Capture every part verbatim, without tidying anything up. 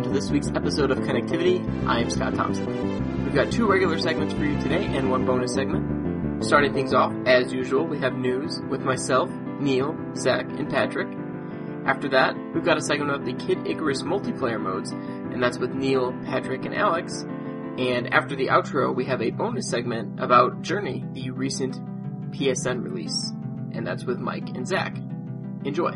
to this week's episode of Connectivity. I am Scott Thompson. We've got two regular segments for you today and one bonus segment. Starting things off, as usual, we have news with myself, Neil, Zach, and Patrick. After that, we've got a segment of the Kid Icarus multiplayer modes, and that's with Neil, Patrick, and Alex. And after the outro, we have a bonus segment about Journey, the recent P S N release, and that's with Mike and Zach. Enjoy.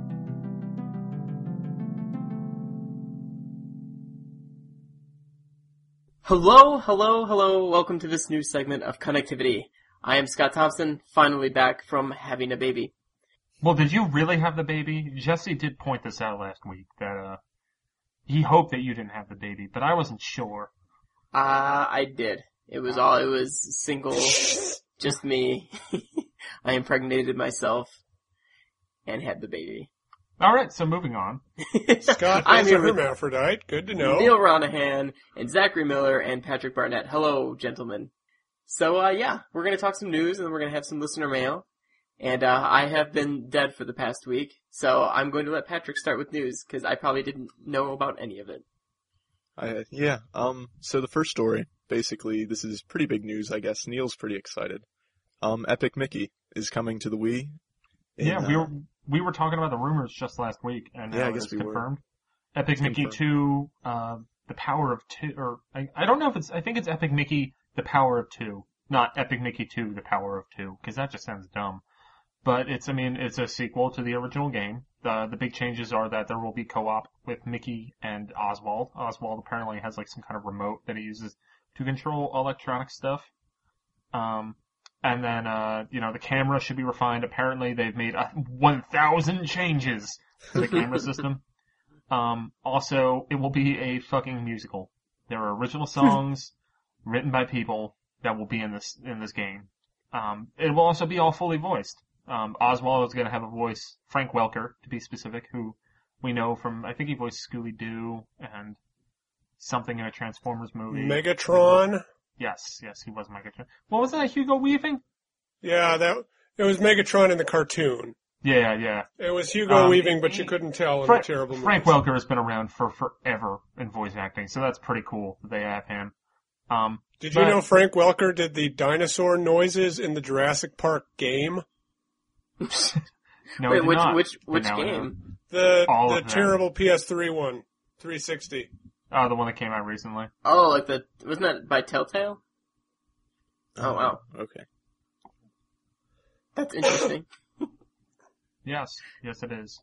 Hello, hello, hello, welcome to this new segment of Connectivity. I am Scott Thompson, finally back from having a baby. Well, did you really have the baby? Jesse did point this out last week, that uh, he hoped that you didn't have the baby, but I wasn't sure. Uh, I did. It was all, it was single, just me. I impregnated myself and had the baby. Alright, so moving on. Scott I'm is a here with hermaphrodite. Good to know. Neil Ronahan and Zachary Miller and Patrick Barnett. Hello, gentlemen. So, uh, yeah, we're gonna talk some news and then we're gonna have some listener mail. And, uh, I have been dead for the past week, so I'm going to let Patrick start with news, because I probably didn't know about any of it. I, yeah, um, so the first story, basically, this is pretty big news, I guess. Neil's pretty excited. Um, Epic Mickey is coming to the Wii. In, yeah, we uh, were we were talking about the rumors just last week, and yeah, now I guess it's we confirmed. were. Epic It's Mickey confirmed. two, uh, the power of two, or, I, I don't know if it's, I think it's Epic Mickey, the power of two, not Epic Mickey two, the power of two, because that just sounds dumb. But it's, I mean, it's a sequel to the original game. The, the big changes are that there will be co-op with Mickey and Oswald. Oswald apparently has like some kind of remote that he uses to control electronic stuff. Um, and then, uh, you know, the camera should be refined. Apparently they've made uh, one thousand changes to the camera system. Um, also, it will be a fucking musical. There are original songs written by people that will be in this, in this game. Um, it will also be all fully voiced. Um, Oswald is going to have a voice, Frank Welker, to be specific, who we know from, I think he voiced Scooby-Doo and something in a Transformers movie. Megatron. Yes, yes, he was Megatron. What was that, Hugo Weaving? Yeah, that it was Megatron in the cartoon. Yeah, yeah. It was Hugo Um, Weaving, but you couldn't tell in Fra- the terrible movies. Frank Welker has been around for forever in voice acting, so that's pretty cool that they have him. Um, Did you but- know Frank Welker did the dinosaur noises in the Jurassic Park game? No, Wait, he did which, not. which, But which now I know. game? The All the of them. terrible P S three one, three sixty. Oh, the one that came out recently. Oh, like the, wasn't that by Telltale? Oh, wow. Okay. That's interesting. Yes, yes it is.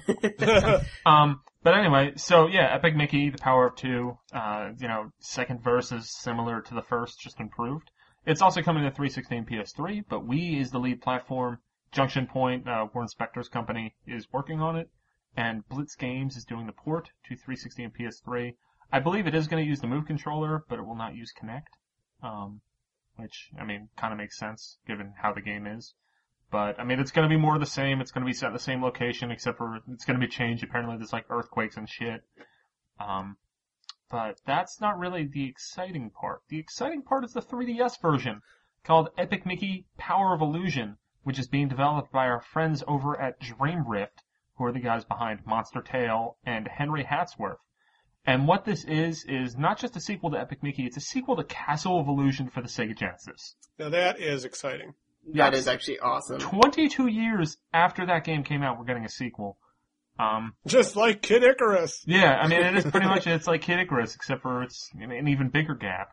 Um, but anyway, so yeah, Epic Mickey, the power of two, uh, you know, second verse is similar to the first, just improved. It's also coming to three sixty and P S three, but Wii is the lead platform. Junction Point, uh, Warren Spector's company, is working on it, and Blitz Games is doing the port to three sixty and P S three. I believe it is going to use the Move controller, but it will not use Kinect, um, which, I mean, kind of makes sense, given how the game is. But, I mean, it's going to be more of the same. It's going to be set in the same location, except for it's going to be changed. Apparently there's, like, earthquakes and shit. Um, but that's not really the exciting part. The exciting part is the three D S version, called Epic Mickey Power of Illusion, which is being developed by our friends over at Dreamrift, who are the guys behind Monster Tale and Henry Hatsworth. And what this is, is not just a sequel to Epic Mickey, it's a sequel to Castle of Illusion for the Sega Genesis. Now that is exciting. That Yes. is actually awesome. twenty-two years after that game came out, we're getting a sequel. Um, Just like Kid Icarus. yeah, I mean, it is pretty much, it's like Kid Icarus, except for it's an even bigger gap.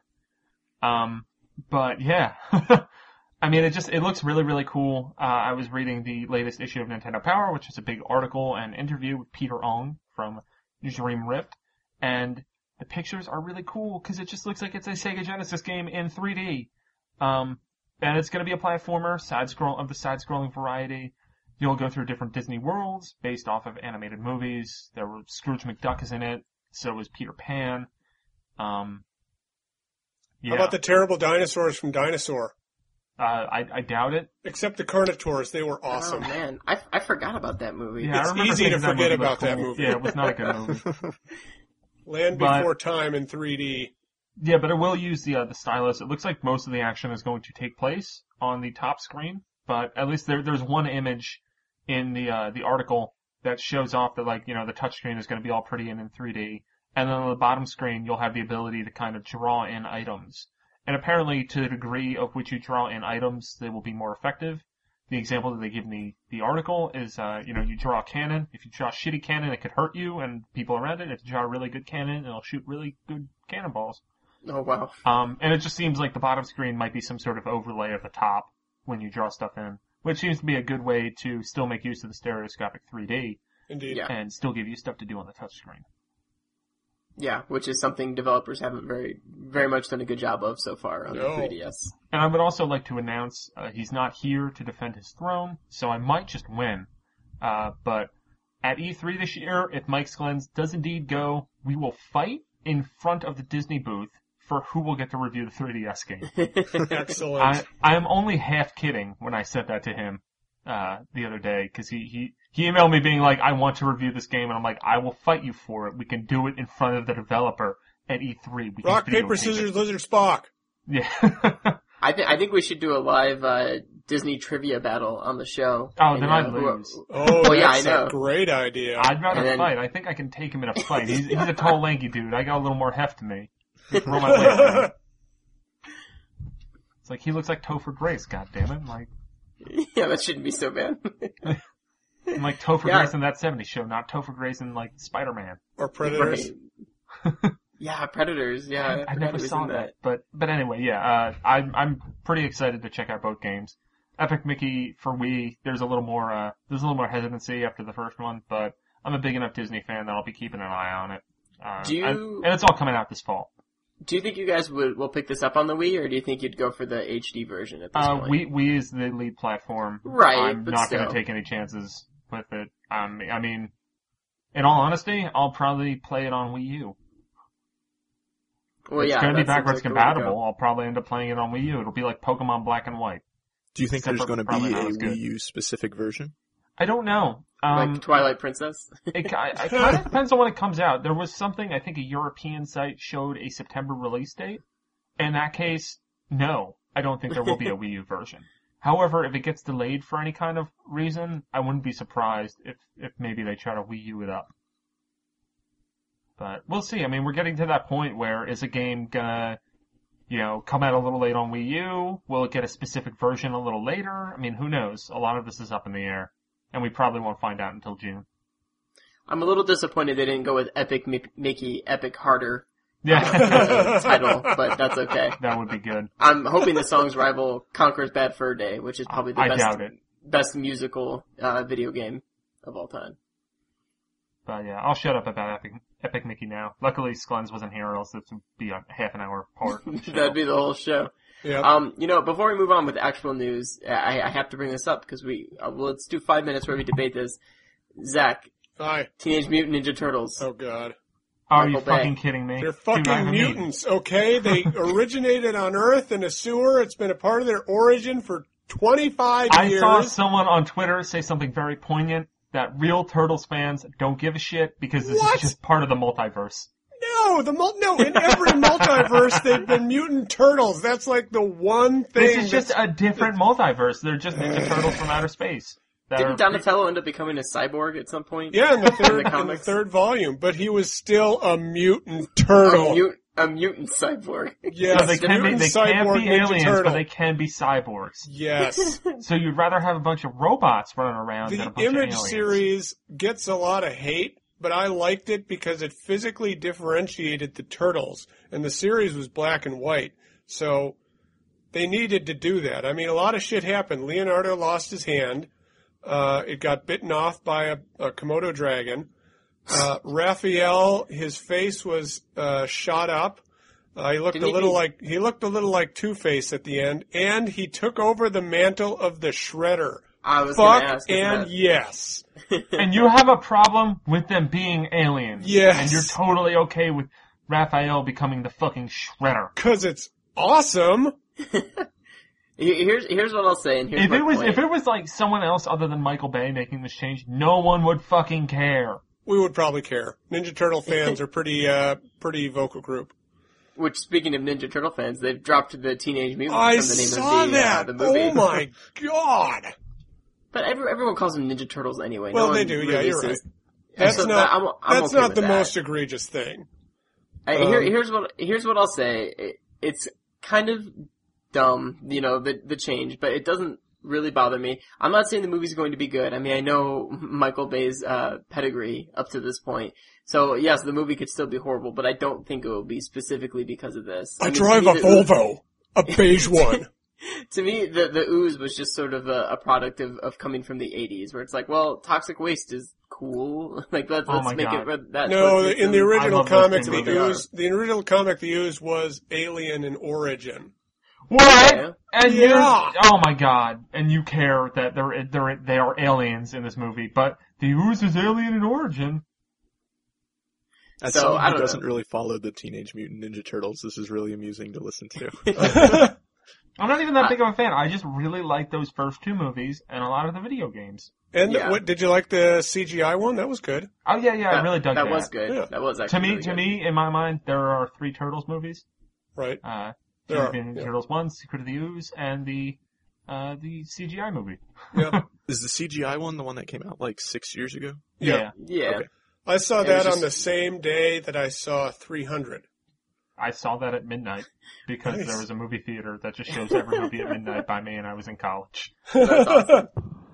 Um, but yeah. I mean, it just, it looks really, really cool. Uh, I was reading the latest issue of Nintendo Power, which is a big article and interview with Peter Ong from Dreamrift, and the pictures are really cool, because it just looks like it's a Sega Genesis game in three D. Um, and it's going to be a platformer, side scroll of the side-scrolling variety. You'll go through different Disney worlds based off of animated movies. There were Scrooge McDuck is in it. So is Peter Pan. Um, yeah. How about the terrible dinosaurs from Dinosaur? Uh, I, I doubt it. Except the Carnotaurs, they were Oh awesome. man, I, I forgot about that movie. Yeah, I It's remember easy to thinking forget movie was about that cool. movie. Yeah, it was not a good movie. Land But- Before Time in three D. Yeah, but it will use the uh, the stylus. It looks like most of the action is going to take place on the top screen, but at least there there's one image in the uh, the article that shows off that, like, you know, the touchscreen is going to be all pretty and in three D, and then on the bottom screen you'll have the ability to kind of draw in items. And apparently, to the degree of which you draw in items, they will be more effective. The example that they give in the, the article is, uh, you know, you draw a cannon. If you draw a shitty cannon, it could hurt you and people around it. If you draw a really good cannon, it'll shoot really good cannonballs. Oh, wow. Um, and it just seems like the bottom screen might be some sort of overlay of the top when you draw stuff in, which seems to be a good way to still make use of the stereoscopic three D. Indeed. Yeah. And still give you stuff to do on the touchscreen. Yeah, which is something developers haven't very, very much done a good job of so far on No. the three D S. And I would also like to announce, uh, he's not here to defend his throne, so I might just win. Uh, but at E three this year, if Mike Sklens does indeed go, we will fight in front of the Disney booth for who will get to review the three D S game. Excellent. I, I am only half kidding when I said that to him, uh, the other day, cause he, he, he emailed me being like, I want to review this game, and I'm like, I will fight you for it. We can do it in front of the developer at E three. We Rock, can paper, videotape scissors, it. lizard, Spock. Yeah. I think I think we should do a live uh, Disney trivia battle on the show. Oh, And, then uh, I'd who- lose. Oh, Well, yeah, that's I know. a great idea. I'd rather And then- fight. I think I can take him in a fight. He's, he's a tall, lanky dude. I got a little more heft to me. Throw my weight around. It's like, he looks like Topher Grace, goddammit. Like, Yeah, that shouldn't be so bad. I'm like Topher Yeah. Grace in that seventies show, not Topher Grace in, like, Spider-Man. Or predators. Right. Yeah, Predators. Yeah, I, I forgot never he was saw in that. But, but anyway, yeah, uh, I'm, I'm pretty excited to check out both games. Epic Mickey, for Wii, there's a little more, uh, there's a little more hesitancy after the first one, but I'm a big enough Disney fan that I'll be keeping an eye on it. Uh, Do you- and, and it's all coming out this fall. Do you think you guys would will pick this up on the Wii, or do you think you'd go for the H D version at this Uh, point? Wii, Wii is the lead platform. Right, I'm but not still. going to take any chances with it. Um, I mean, in all honesty, I'll probably play it on Wii U. Well, it's yeah, going to be that seems backwards like the way to compatible. go. I'll probably end up playing it on Wii U. It'll be like Pokemon Black and White. Do you think Except there's for going to probably be not a as good. Wii U specific version? I don't know. Um, Like Twilight Princess. it, I, it kind of depends on when it comes out. There was something, I think a European site showed a September release date. In that case, no, I don't think there will be a Wii U version. However, if it gets delayed for any kind of reason, I wouldn't be surprised if, if maybe they try to Wii U it up. But we'll see. I mean, we're getting to that point where is a game gonna, you know, come out a little late on Wii U? Will it get a specific version a little later? I mean, who knows? A lot of this is up in the air. And we probably won't find out until June. I'm a little disappointed they didn't go with Epic Mi- Mickey Epic Harder Yeah. title, but that's okay. That would be good. I'm hoping the song's rival Conquer's Bad Fur Day, which is probably the I best doubt it. best musical uh, video game of all time. But yeah, I'll shut up about Epic, Epic Mickey now. Luckily, Sklens wasn't here, or else this would be a half an hour part. of the show. That'd be the whole show. Yeah. Um, you know, before we move on with actual news, I, I have to bring this up because we, uh, well, let's do five minutes where we debate this. Zach, Hi. Teenage Mutant Ninja Turtles. Oh, God. Are you Michael Bay. fucking kidding me? They're Dude, I fucking mean, mutants, okay? They originated on Earth in a sewer. It's been a part of their origin for twenty-five I years. saw someone on Twitter say something very poignant, that real Turtles fans don't give a shit because this What? is just part of the multiverse. No, the mul- no, in every multiverse they've been mutant turtles. That's like the one thing. This is just that's- a different multiverse. They're just Ninja Turtles from outer space. that Didn't are- Donatello end up becoming a cyborg at some point? yeah, in the third, in the comics? third volume, but he was still a mutant turtle. A, mut- a mutant cyborg. Yes, So they can be, mutant they can't cyborg be Ninja aliens, Turtle. but they can be cyborgs. Yes. So you'd rather have a bunch of robots running around than a The bunch of Image aliens. series gets a lot of hate, but I liked it because it physically differentiated the turtles, and the series was black and white. So they needed to do that. I mean, a lot of shit happened. Leonardo lost his hand. Uh, it got bitten off by a, a Komodo dragon. Uh, Raphael, his face was uh, shot up. Uh, he looked Didn't a he little be- like he looked a little like Two-Face at the end, and he took over the mantle of the Shredder. I was going Fuck to ask. isn't and that- yes. And you have a problem with them being aliens. Yes. And you're totally okay with Raphael becoming the fucking Shredder. Cause it's awesome. Here's here's what I'll say, and here's If my it was point. if it was like someone else other than Michael Bay making this change, no one would fucking care. We would probably care. Ninja Turtle fans are pretty, uh, pretty vocal group. Which, speaking of Ninja Turtle fans, they've dropped the Teenage Mutant I from the name saw of the, that. Uh, the movie. Oh my god. But every, everyone calls them Ninja Turtles anyway. Well, no they one do. really Yeah, you're says- right. That's so not. I'm, I'm that's okay not with the that. most egregious thing. I, Um, here, here's what here's what I'll say. It, it's kind of dumb, you know, the the change, but it doesn't really bother me. I'm not saying the movie's going to be good. I mean, I know Michael Bay's uh, pedigree up to this point. So, yes, the movie could still be horrible, but I don't think it will be specifically because of this. I, I mean, drive to a me, the- Volvo, a beige one. To me, the the ooze was just sort of a, a product of, of coming from the eighties, where it's like, well, toxic waste is cool. Like, let's, Oh let's my make God. it that. No, let's make in the them- original love those comic, things the what they are. ooze, the original comic, the ooze was alien in origin. What? Yeah. And Yeah. you're, oh my god. And you care that they're, they're, they are aliens in this movie, but the ooze is alien in origin. As So, someone I who don't doesn't know. really follow the Teenage Mutant Ninja Turtles, this is really amusing to listen to. I'm not even that I- big of a fan. I just really like those first two movies and a lot of the video games. And Yeah. what did you like the C G I one? That was good. Oh yeah, yeah, I really dug that. that. was good. Yeah. That was actually To me, really to good. me, in my mind, there are three Turtles movies. Right. Uh, There Teenage are, Mutant Ninja yeah. Turtles one, Secret of the Ooze, and the, uh, the C G I movie. Yeah. Is the C G I one the one that came out like six years ago? Yeah. Yeah. Okay. I saw It that was on just- the same day that I saw three hundred. I saw that at midnight because Nice. there was a movie theater that just shows every movie at midnight by me, and I was in college. That's awesome.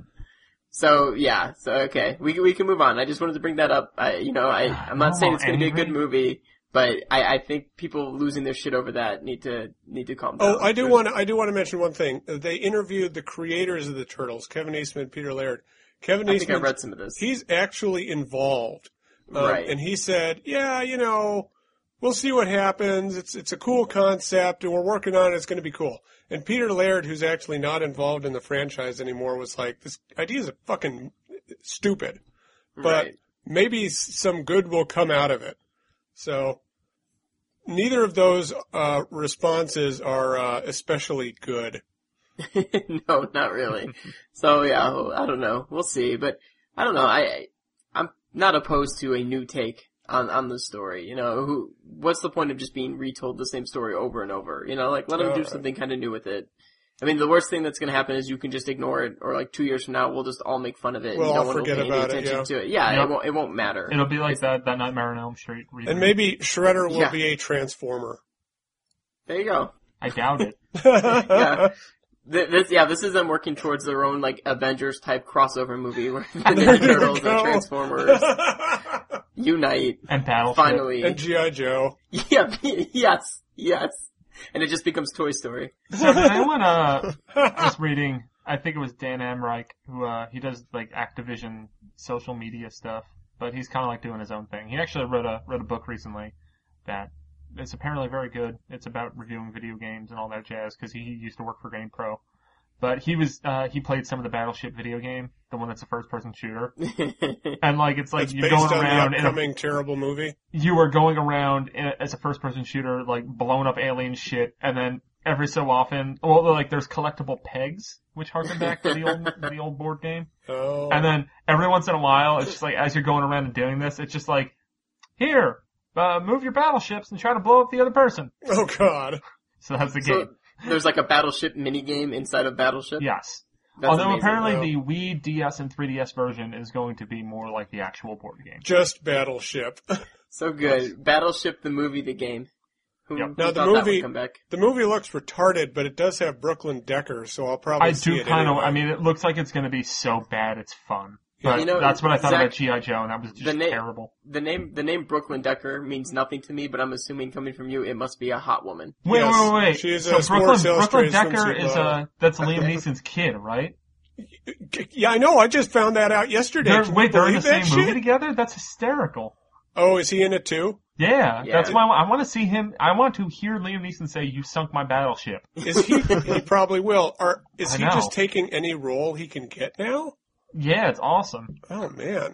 So yeah, so okay, we we can move on. I just wanted to bring that up. I, you know, I I'm not Oh, saying it's going to be a good angry. movie, but I I think people losing their shit over that need to need to calm down. Oh, I do There's- want to. I do want to mention one thing. They interviewed the creators of the Turtles, Kevin Eastman, Peter Laird. Kevin I think I Eastman, read some of this. he's actually involved, um, Right. and he said, "Yeah, you know, we'll see what happens. It's it's a cool concept, and we're working on it. It's going to be cool." And Peter Laird, who's actually not involved in the franchise anymore, was like, "This idea is fucking stupid, but Right. maybe s- some good will come out of it." So. Neither of those uh, responses are uh, especially good. No, not really. So yeah, well, I don't know. We'll see, but I don't know. I I- I'm not opposed to a new take on on the story. You know, who? What's the point of just being retold the same story over and over? You know, like let them do Alright. something kind of new with it. I mean, the worst thing that's going to happen is you can just ignore it, or like two years from now, we'll just all make fun of it. and We'll you all don't want to forget pay any about it, attention yeah. to it. Yeah, Yep. it won't. It won't matter. It'll be like that, that Nightmare on Elm Street reboot. And maybe Shredder will Yeah. be a Transformer. There you go. I doubt it. Yeah. Th- This, yeah, this is them working towards their own like Avengers type crossover movie where the There Ninja you Turtles go. and Transformers unite. And Battleship. Finally. And G I. Joe. Yeah, yes, yes. And it just becomes Toy Story. So did anyone, uh, I was reading, I think it was Dan Amreich, who, uh, he does, like, Activision social media stuff, but he's kind of like doing his own thing. He actually wrote a, wrote a book recently that is apparently very good. It's about reviewing video games and all that jazz, because he used to work for GamePro. But he was, uh, he played some of the Battleship video game, the one that's a first-person shooter. And, like, it's like It's you're based going on around the in a upcoming terrible movie. you are going around in, as a first-person shooter, like blowing up alien shit, and then every so often, well, like there's collectible pegs, which harken back to the old the old board game. Oh. And then every once in a while, it's just like as you're going around and doing this, it's just like, here, uh, move your battleships and try to blow up the other person. Oh God. So that's the So game. there's like a Battleship mini game inside of Battleship. Yes. That's Although amazing. apparently though. the Wii, D S, and three D S version is going to be more like the actual board game. Just Battleship. So good. Battleship the movie, the game. Who, Yep. who Now, the thought that would movie- come back? The movie looks retarded, but it does have Brooklyn Decker, so I'll probably I see do it kind of, anyway. I mean, it looks like it's going to be so bad it's fun. But You know, that's what I thought Zach, about G I. Joe, and that was just the na- terrible. The name the name Brooklyn Decker means nothing to me, but I'm assuming coming from you, it must be a hot woman. Wait, Yes, wait, wait, wait. she is so a Sports Brooklyn, Brooklyn Illustrated Decker swimsuit is model. uh that's Liam Neeson's kid, right? Yeah, I know. I just found that out yesterday. They're, Can wait, you they're in the believe same that movie shit? together? That's hysterical. Oh, is he in it too? Yeah, Yeah. that's why I, want to see him. I want to hear Liam Neeson say, "You sunk my battleship." Is he? He probably will. Or is I he know. just taking any role he can get now? Yeah, it's awesome. Oh man.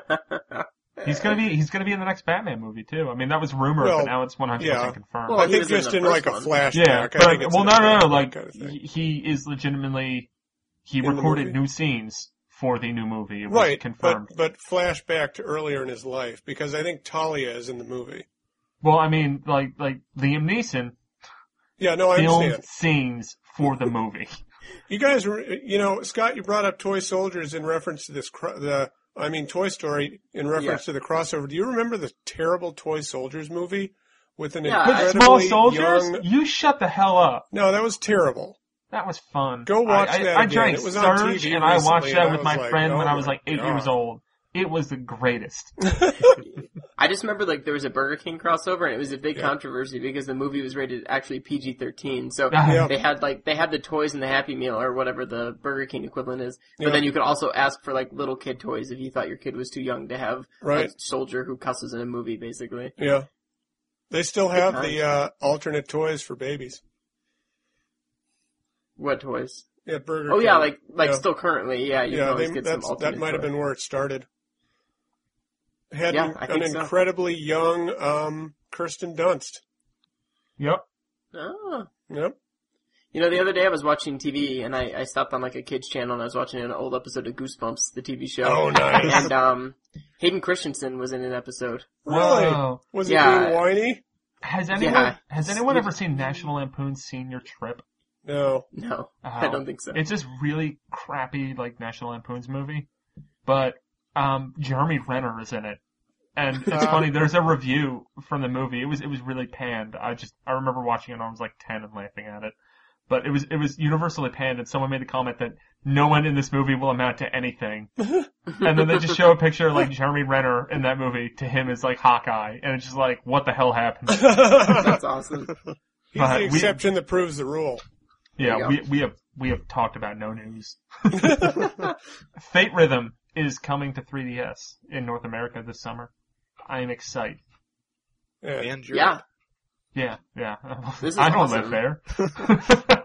He's gonna be he's gonna be in the next Batman movie too. I mean, that was rumored, Well, but now it's one hundred yeah. percent confirmed. Well, I he think was in just the in first like a one. flashback. yeah, I but think it's well, in no, a no, no. flashback Like kind of thing. he, he is legitimately he In the recorded movie? new scenes for the new movie. It was Right, but confirmed. but flashback to earlier in his life because I think Talia is in the movie. Well, I mean, like like Liam Neeson Yeah, no, I filmed understand. scenes for the movie. You guys were, you know, Scott, you brought up Toy Soldiers in reference to this, cro- the, I mean, Toy Story in reference to the crossover. Do you remember the terrible Toy Soldiers movie with an Yeah, With incredibly small soldiers? young... You shut the hell up. No, that was terrible. That was fun. Go watch I, that I, I again. drank It was on Surge, T V and I watched recently, that and I with was my like, friend oh when I was my like eight God. years old. It was the greatest. I just remember like there was a Burger King crossover, and it was a big Yeah. controversy because the movie was rated actually P G thirteen. So Yeah. they had like they had the toys in the Happy Meal or whatever the Burger King equivalent is, but Yeah. then you could also ask for like little kid toys if you thought your kid was too young to have Right. a soldier who cusses in a movie, basically. Yeah. They still have times. the uh, alternate toys for babies What toys? at Burger Oh King. yeah, like like Yeah. still currently, yeah. You can Yeah, always they, get some that's, alternate that might have toy. been where it started. Had Yeah, an, I an think so. incredibly young um, Kirsten Dunst. Yep. Oh. Yep. You know, the other day I was watching T V and I, I stopped on like a kids channel and I was watching an old episode of Goosebumps, the T V show. Oh, nice. And um, Hayden Christensen was in an episode. Really? Whoa. Was he Yeah. being whiny? Has anyone Yeah. has anyone ever seen National Lampoon's Senior Trip? No. No, Oh. I don't think so. It's this really crappy like National Lampoon's movie, but um, Jeremy Renner is in it, and it's Uh. funny. There's a review from the movie. It was it was really panned. I just I remember watching it when I was like ten and laughing at it, but it was it was universally panned. And someone made the comment that no one in this movie will amount to anything, and then they just show a picture of like Jeremy Renner in that movie. To him is like Hawkeye, and it's just like what the hell happened? That's awesome. He's But the we- exception that proves the rule. There Yeah, you we go. we have we have talked about no news. Fate Rhythm is coming to three D S in North America this summer. I am excited. Yeah. And you're Yeah. Yeah, yeah. This is I don't awesome. live there.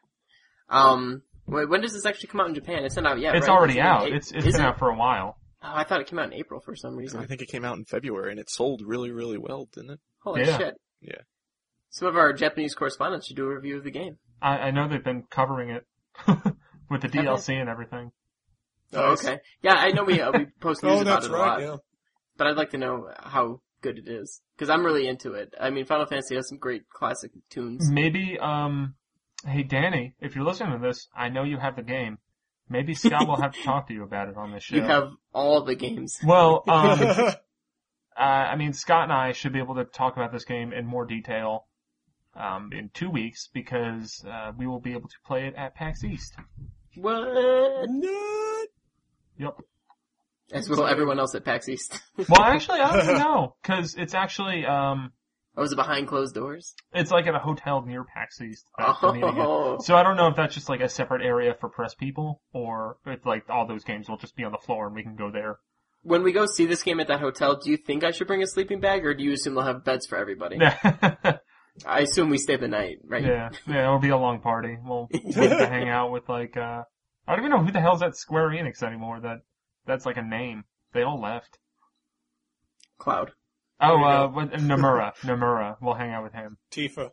Um, wait, when does this actually come out in Japan? It's not out yet, It's right? already It's in out. A- It's it's is been it? out for a while. Oh, I thought it came out in April for some reason. I think it came out in February and it sold really, really well, didn't it? Holy Yeah. shit. Yeah. Some of our Japanese correspondents should do a review of the game. I, I know they've been covering it with the D L C and everything. Oh, Nice. okay. Yeah, I know we uh, we post news Oh, about that's it a right, lot, yeah. but I'd like to know how good it is because I'm really into it. I mean, Final Fantasy has some great classic tunes. Maybe, um, hey Danny, if you're listening to this, I know you have the game. Maybe Scott will have to talk to you about it on this show. You have all the games. Well, um, uh, I mean, Scott and I should be able to talk about this game in more detail um, in two weeks because uh, we will be able to play it at PAX East. What? Nut. Yep. As will everyone else at PAX East. Well, actually, I don't know because it's actually um, Oh, is it behind closed doors? it's like at a hotel near PAX East. that the meeting is. Oh. So I don't know if that's just like a separate area for press people or if like all those games will just be on the floor and we can go there. When we go see this game at that hotel, do you think I should bring a sleeping bag, or do you assume they'll have beds for everybody? Yeah. I assume we stay the night, right? Yeah, yeah, it'll be a long party. We'll, we'll get to hang out with like, uh, I don't even know who the hell's at Square Enix anymore. That, that's like a name. They all left. Cloud. Oh, you uh, go. what, Nomura. Nomura. We'll hang out with him. Tifa.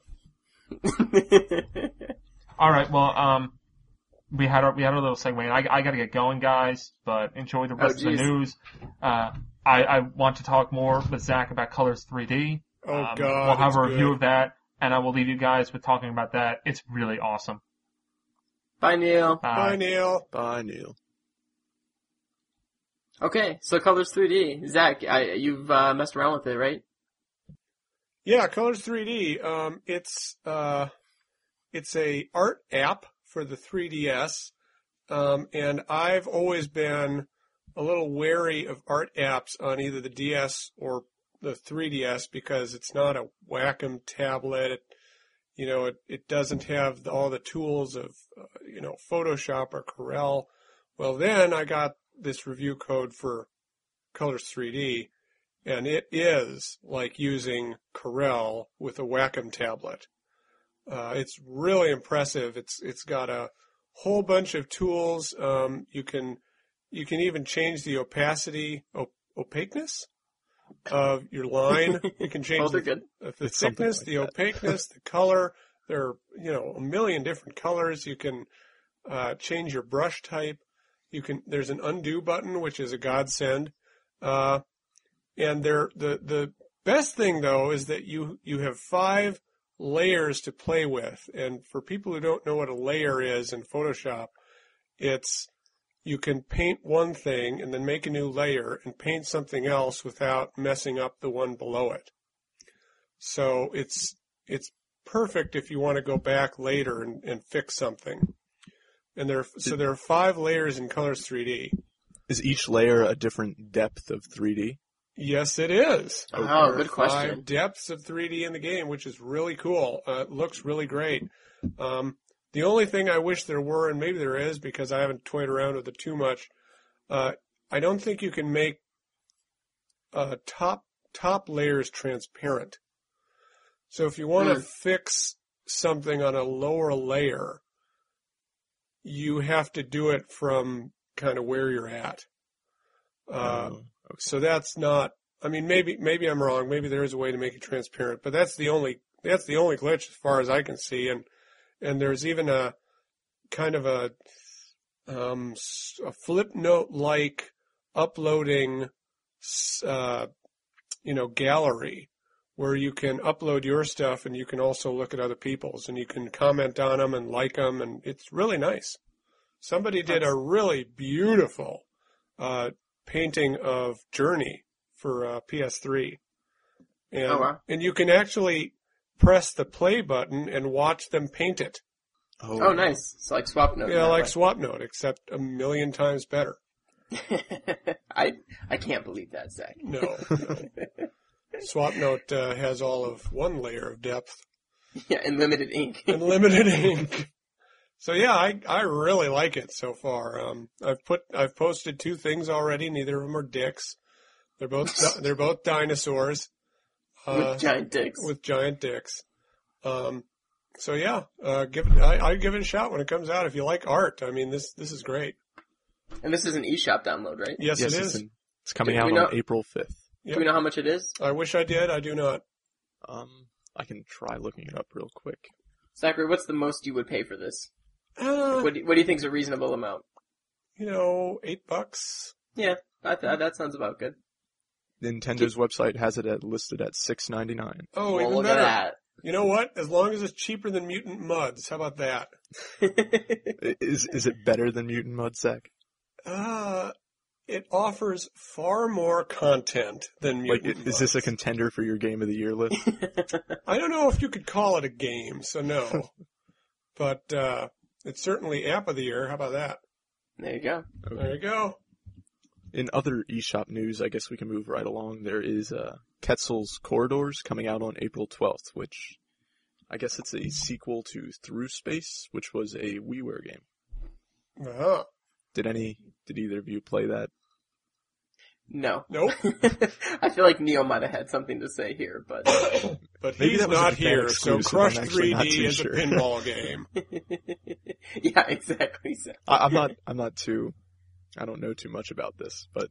Alright, well, um, we had our, we had our little segue. I, I gotta get going, guys, but enjoy the rest Oh, of the jeez. news. Uh, I, I want to talk more with Zach about Colors three D. Oh, Um, God. We'll have it's a review good. of that, and I will leave you guys with talking about that. It's really awesome. Bye, Neil. Bye, Neil. Bye, Neil. Okay, so Colors three D. Zach, I, you've uh, messed around with it, right? Yeah, Colors three D. Um, it's uh, it's a art app for the three D S, um, and I've always been a little wary of art apps on either the D S or the three D S because it's not a Wacom tablet. It, you know, it, it doesn't have the, all the tools of uh, you know Photoshop or Corel. Well, then I got this review code for Colors three D. And it is like using Corel with a Wacom tablet. Uh, it's really impressive. It's it's got a whole bunch of tools. Um, you can you can even change the opacity, op- opaqueness of your line. You can change Both are the, good. the, the It's something thickness, like the that. opaqueness, the color. There are you know a million different colors. You can uh, change your brush type. You can. There's an undo button, which is a godsend. Uh, And there, the the best thing though is that you you have five layers to play with. And for people who don't know what a layer is in Photoshop, it's you can paint one thing and then make a new layer and paint something else without messing up the one below it. So it's it's perfect if you want to go back later and, and fix something. And there, so there are five layers in Colors three D. Is each layer a different depth of three D? Yes, it is. Oh, There are good question. Five depths of three D in the game, which is really cool. Uh, it looks really great. Um, the only thing I wish there were, and maybe there is because I haven't toyed around with it too much, uh, I don't think you can make uh, top top layers transparent. So if you want to Hmm. fix something on a lower layer, you have to do it from kind of where you're at. Uh, Oh, so that's not, I mean, maybe, maybe I'm wrong. Maybe there is a way to make it transparent, but that's the only, that's the only glitch as far as I can see. And, and there's even a kind of a, um, s- a flip note like uploading, s- uh, you know, gallery where you can upload your stuff and you can also look at other people's and you can comment on them and like them. And it's really nice. Somebody did a really beautiful, uh, painting of Journey for uh, P S three. And, Oh, wow. and you can actually press the play button and watch them paint it. Oh, nice. It's like swap note. Yeah, like SwapNote, except a million times better. I I can't believe that, Zach. No. no. SwapNote uh, has all of one layer of depth Yeah, and limited ink. and limited ink. So yeah, I I really like it so far. Um, I've put I've posted two things already. Neither of them are dicks. They're both di- they're both dinosaurs uh, With giant dicks. with giant dicks. Um, so yeah, uh, give it, I I give it a shot when it comes out. If you like art, I mean this this is great. And this is an eShop download, right? Yes, yes, it it's, is. in, it's coming Do out we know- on April fifth. Yep. Do we know how much it is? I wish I did. I do not. Um, I can try looking it up real quick. Zachary, what's the most you would pay for this? Uh, What do, what do you think is a reasonable amount? you know, eight bucks. Yeah, that, that, that sounds about good. Nintendo's website has it at listed at six ninety-nine. Oh, well, even look better. at You know what? As long as it's cheaper than Mutant Muds, how about that? that. Is is it better than Mutant Mud, Zach? Uh, it offers far more content than Like, Mutant is this a Muds. contender for your game of the year list? I don't know if you could call it a game, so no. But uh, it's certainly app of the year. How about that? There you go. There you go. In other eShop news, I guess we can move right along. There is uh, Quetzal's Corridors coming out on April twelfth, which I guess it's a sequel to Through Space, which was a WiiWare game. Uh-huh. Did any, did either of you play that? No. Nope. I feel like Neil might have had something to say here, but But Maybe he's that was a not Japan here, so exclusive. Crush I'm actually not three D too is sure. a pinball game. yeah, exactly. So. I, I'm not, I'm not too, I don't know too much about this, but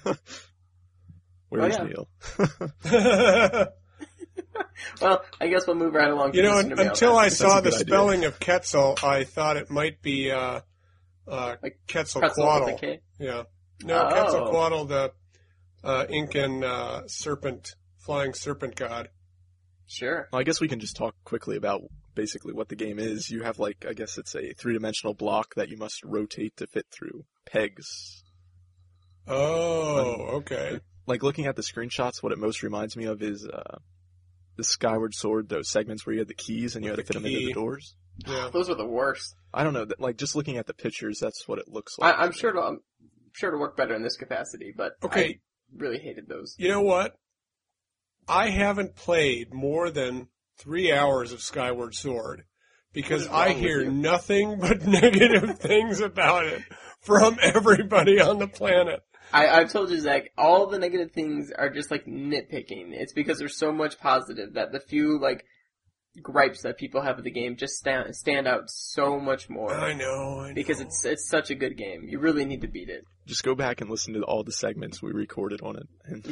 where's yeah. Neil? Well, I guess we'll move right along. To You know, listener mail until now. I That's saw a the good idea. spelling of Quetzal, I thought it might be uh, uh, Like Quetzalcoatl. Pretzel with a K? Yeah. No, Oh. Quetzalcoatl, the uh, Incan uh, serpent, flying serpent god. Sure. Well, I guess we can just talk quickly about basically what the game is. You have like, I guess it's a three-dimensional block that you must rotate to fit through pegs. Oh, okay. Like looking at the screenshots, what it most reminds me of is uh, the Skyward Sword, those segments where you had the keys and you had to The fit them into key. the doors. Yeah. Those were the worst. I don't know, that- like just looking at the pictures, that's what it looks I, like. I'm sure it'll, I'm sure it'll work better in this capacity, but Okay. I really hated those. You know what? I haven't played more than three hours of Skyward Sword because What is wrong I with hear you? nothing but negative things about it from everybody on the planet. I, I've told you, Zach, all the negative things are just like nitpicking. It's because there's so much positive that the few like gripes that people have with the game just stand stand out so much more. I know, I know. Because it's it's such a good game. You really need to beat it. Just go back and listen to all the segments we recorded on it. And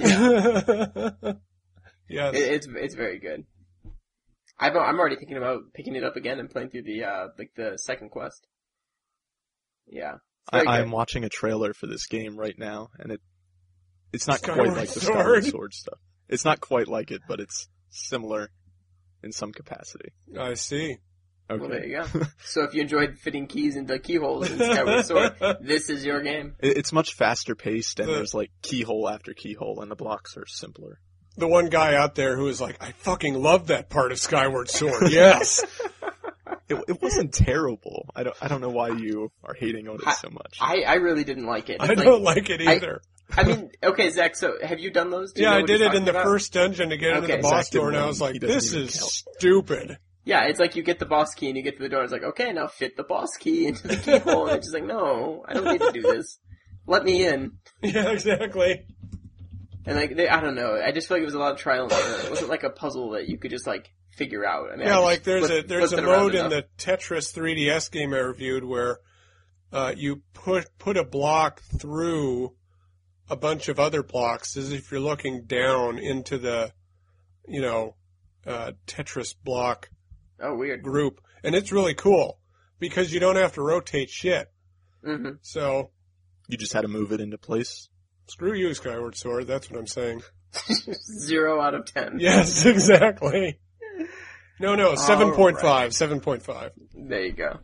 yes. It, it's it's very good. I've, I'm already thinking about picking it up again and playing through the uh like the second quest. Yeah, it's very I, good. I'm watching a trailer for this game right now, and it it's not Skyward quite like the Sword. Skyward Sword stuff. It's not quite like it, but it's similar in some capacity. I see. Okay. Well, there you go. So if you enjoyed fitting keys into keyholes in Skyward Sword, this is your game. It- It's much faster paced, and The- there's like keyhole after keyhole, and the blocks are simpler. the one guy out there who was like, I fucking love that part of Skyward Sword. Yes. It, it wasn't terrible. I don't I don't know why you are hating on it I, so much. I, I really didn't like it. I Like, don't like it I- either. I mean, okay, Zach, so have you done those? Do you Yeah, know I what did he's it in talking the about? first dungeon to get Okay. into the boss Zach did door, and I one. was like, He doesn't this even is count. stupid. Yeah, it's like you get the boss key and you get to the door. It's like, okay, now fit the boss key into the keyhole. And it's just like, no, I don't need to do this. Let me in. Yeah, exactly. And like, they, I don't know. I just feel like it was a lot of trial and error. It wasn't like a puzzle that you could just like figure out. I mean, I Yeah, just like there's flipped- a there's flipped a it around mode in enough. the Tetris three D S game I reviewed where uh, you put put a block through a bunch of other blocks as if you're looking down into the, you know, uh, Tetris block Oh, weird. group, and it's really cool because you don't have to rotate shit. hmm So You just had to move it into place. screw you, Skyward Sword. That's what I'm saying. Zero out of ten. Yes, exactly. No, no, seven point five. seven point five. There you go.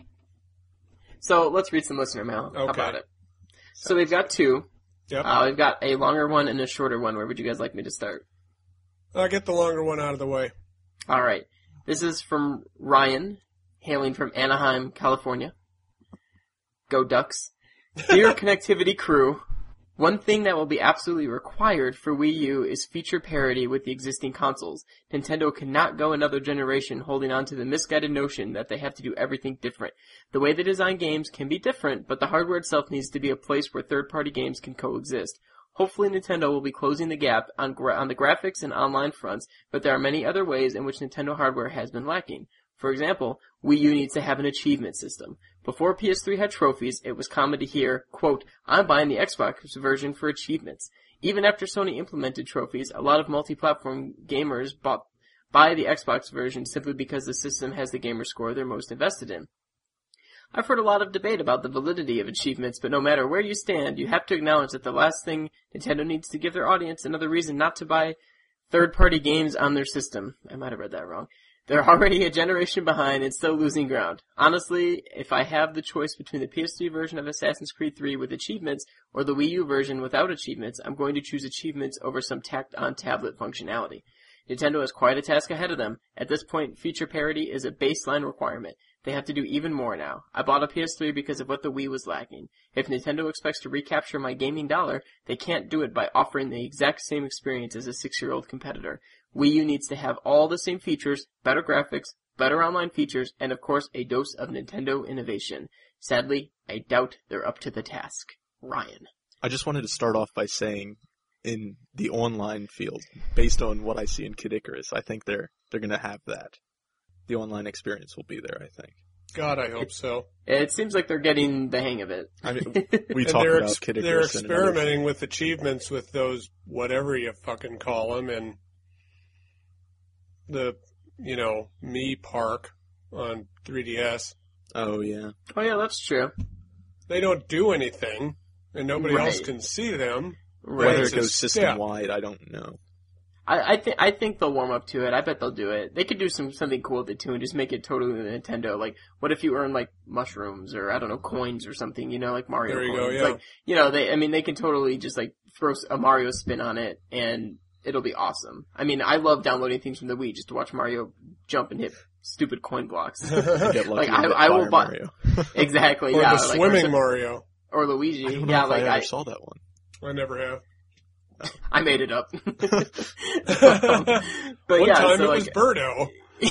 So let's read some listener mail. How Okay. about it? So we've got two. Yep. Uh, we've got a longer one and a shorter one. Where would you guys like me to start? I'll get the longer one out of the way. All right. This is from Ryan, hailing from Anaheim, California. Go Ducks. Dear Connectivity crew, one thing that will be absolutely required for Wii U is feature parity with the existing consoles. Nintendo cannot go another generation holding on to the misguided notion that they have to do everything different. The way they design games can be different, but the hardware itself needs to be a place where third-party games can coexist. Hopefully Nintendo will be closing the gap on, gra- on the graphics and online fronts, but there are many other ways in which Nintendo hardware has been lacking. For example, Wii U needs to have an achievement system. Before P S three had trophies, it was common to hear, quote, I'm buying the Xbox version for achievements. Even after Sony implemented trophies, a lot of multi-platform gamers bought buy the Xbox version simply because the system has the gamer score they're most invested in. I've heard a lot of debate about the validity of achievements, but no matter where you stand, you have to acknowledge that the last thing Nintendo needs to give their audience another reason not to buy third-party games on their system. I might have read that wrong. They're already a generation behind and still losing ground. Honestly, if I have the choice between the P S three version of Assassin's Creed three with achievements or the Wii U version without achievements, I'm going to choose achievements over some tacked-on tablet functionality. Nintendo has quite a task ahead of them. At this point, feature parity is a baseline requirement. They have to do even more now. I bought a P S three because of what the Wii was lacking. If Nintendo expects to recapture my gaming dollar, they can't do it by offering the exact same experience as a six-year-old competitor. Wii U needs to have all the same features, better graphics, better online features, and of course a dose of Nintendo innovation. Sadly, I doubt they're up to the task. Ryan. I just wanted to start off by saying, in the online field, based on what I see in Kid Icarus, I think they're they're going to have that. The online experience will be there, I think. God, I hope so. It seems like they're getting the hang of it. I mean, we And talked they're, about ex- Kid they're Icarus. in another- experimenting with achievements with those, whatever you fucking call them, and the, you know, Me Park on three D S. Oh, yeah. Oh yeah, that's true. They don't do anything, and nobody else Right. can see them. Right. Whether It's it a goes step. system-wide, I don't know. I, I think I think they'll warm up to it. I bet they'll do it. They could do some something cool with it too, and just make it totally Nintendo. Like, what if you earn like mushrooms or I don't know coins or something? You know, like Mario There you coins. go, yeah. Like, you know, they. I mean, they can totally just like throw a Mario spin on it, and it'll be awesome. I mean, I love downloading things from the Wii just to watch Mario jump and hit stupid coin blocks. You get lucky Like, and I- get I will Fire buy- Mario. Exactly. Or yeah. the like, swimming or, Mario. or Luigi. I don't know Yeah. if Like I I, ever saw that one. I never have. I made it up. Um, but One yeah, time so it like, was Birdo.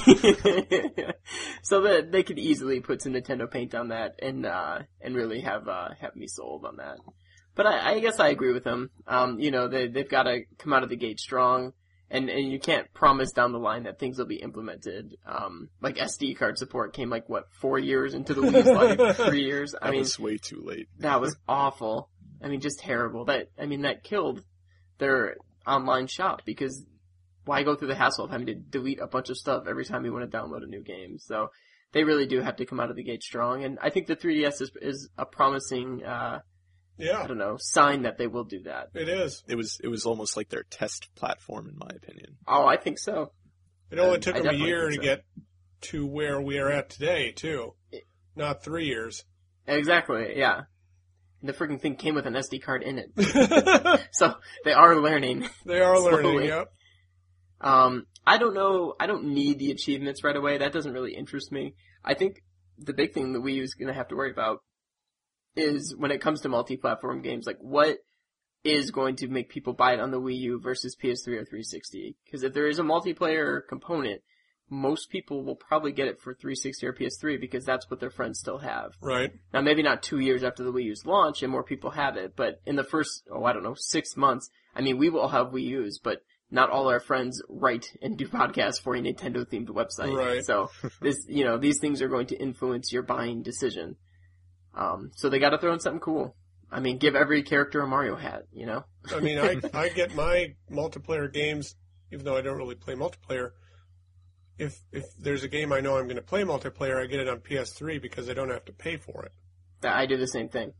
so that they could easily put some Nintendo paint on that and uh and really have uh have me sold on that. But I, I guess I agree with them. Um, you know, they they've got to come out of the gate strong, and and you can't promise down the line that things will be implemented. Um, like S D card support came like what four years into the Wii's life, three years. I That mean, was way too late. that was awful. I mean, just terrible. That I mean, that killed their online shop because why go through the hassle of having to delete a bunch of stuff every time you want to download a new game? So they really do have to come out of the gate strong. And I think the three D S is, is a promising, uh, I Yeah, don't know, sign that they will do that. it is. It was it was almost like their test platform, in my opinion. Oh, I think so. It only Um, took I them a definitely year to think so. get to where we are at today, too. Not three years. Exactly, yeah. And the freaking thing came with an S D card in it. So they are learning. They are learning, Slowly. yep. Um, I don't know, I don't need the achievements right away. That doesn't really interest me. I think the big thing that Wii U is going to have to worry about is when it comes to multi-platform games, like what is going to make people buy it on the Wii U versus P S three or three sixty. Because if there is a multiplayer component, most people will probably get it for three sixty or P S three because that's what their friends still have. Right. Now, maybe not two years after the Wii U's launch and more people have it, but in the first, oh, I don't know, six months, I mean, we will have Wii U's, but not all our friends write and do podcasts for a Nintendo-themed website. Right. So, this, you know, these things are going to influence your buying decision. Um, so they gotta throw in something cool. I mean, give every character a Mario hat, you know? I mean, I, I get my multiplayer games, even though I don't really play multiplayer. If if there's a game I know I'm going to play multiplayer, I get it on P S three because I don't have to pay for it. I do the same thing.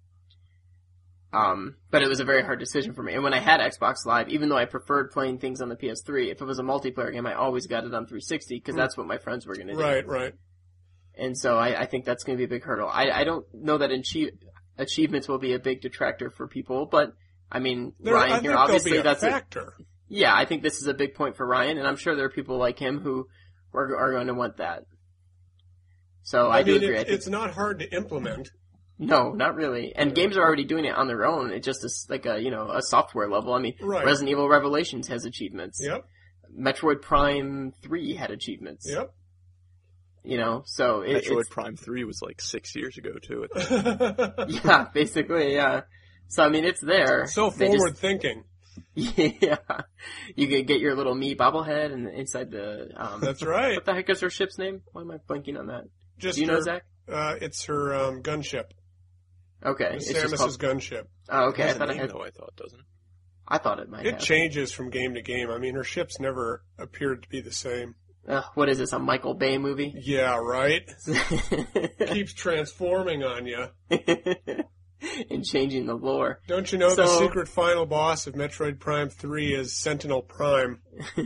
Um, but it was a very hard decision for me. And when I had Xbox Live, even though I preferred playing things on the P S three, if it was a multiplayer game, I always got it on three sixty because that's what my friends were going to do. Right, right. And so I, I think that's going to be a big hurdle. I, I don't know that achieve, achievements will be a big detractor for people, but I mean, There, Ryan I here, think obviously there'll be a that's factor. it. Yeah, I think this is a big point for Ryan, and I'm sure there are people like him who are, are going to want that. So I, I do mean, agree. it's, I think, it's not hard to implement. no, not really. And games are already doing it on their own. It just is like a, you know, a software level. I mean, Right. Resident Evil Revelations has achievements. Yep, Metroid Prime three had achievements. yep. You know, so it, Metroid it's, Prime three was like six years ago too. yeah, basically, yeah. So I mean, it's there. So They forward just- thinking. Yeah, you could get your little me bobblehead and inside the. Um, That's right. What the heck is her ship's name? Why am I blanking on that? Just Do you know, her, Zach? Uh, it's her um, gunship. Okay, it's just Samus's called. gunship. Oh, okay. I Has a thought I name, had. though, I thought, doesn't it? I thought it might It have. changes from game to game. I mean, her ships never appeared to be the same. Uh, what is this? A Michael Bay movie? Yeah, right? Keeps transforming on you. And changing the lore. Don't you know So- the secret final boss of Metroid Prime three is Sentinel Prime?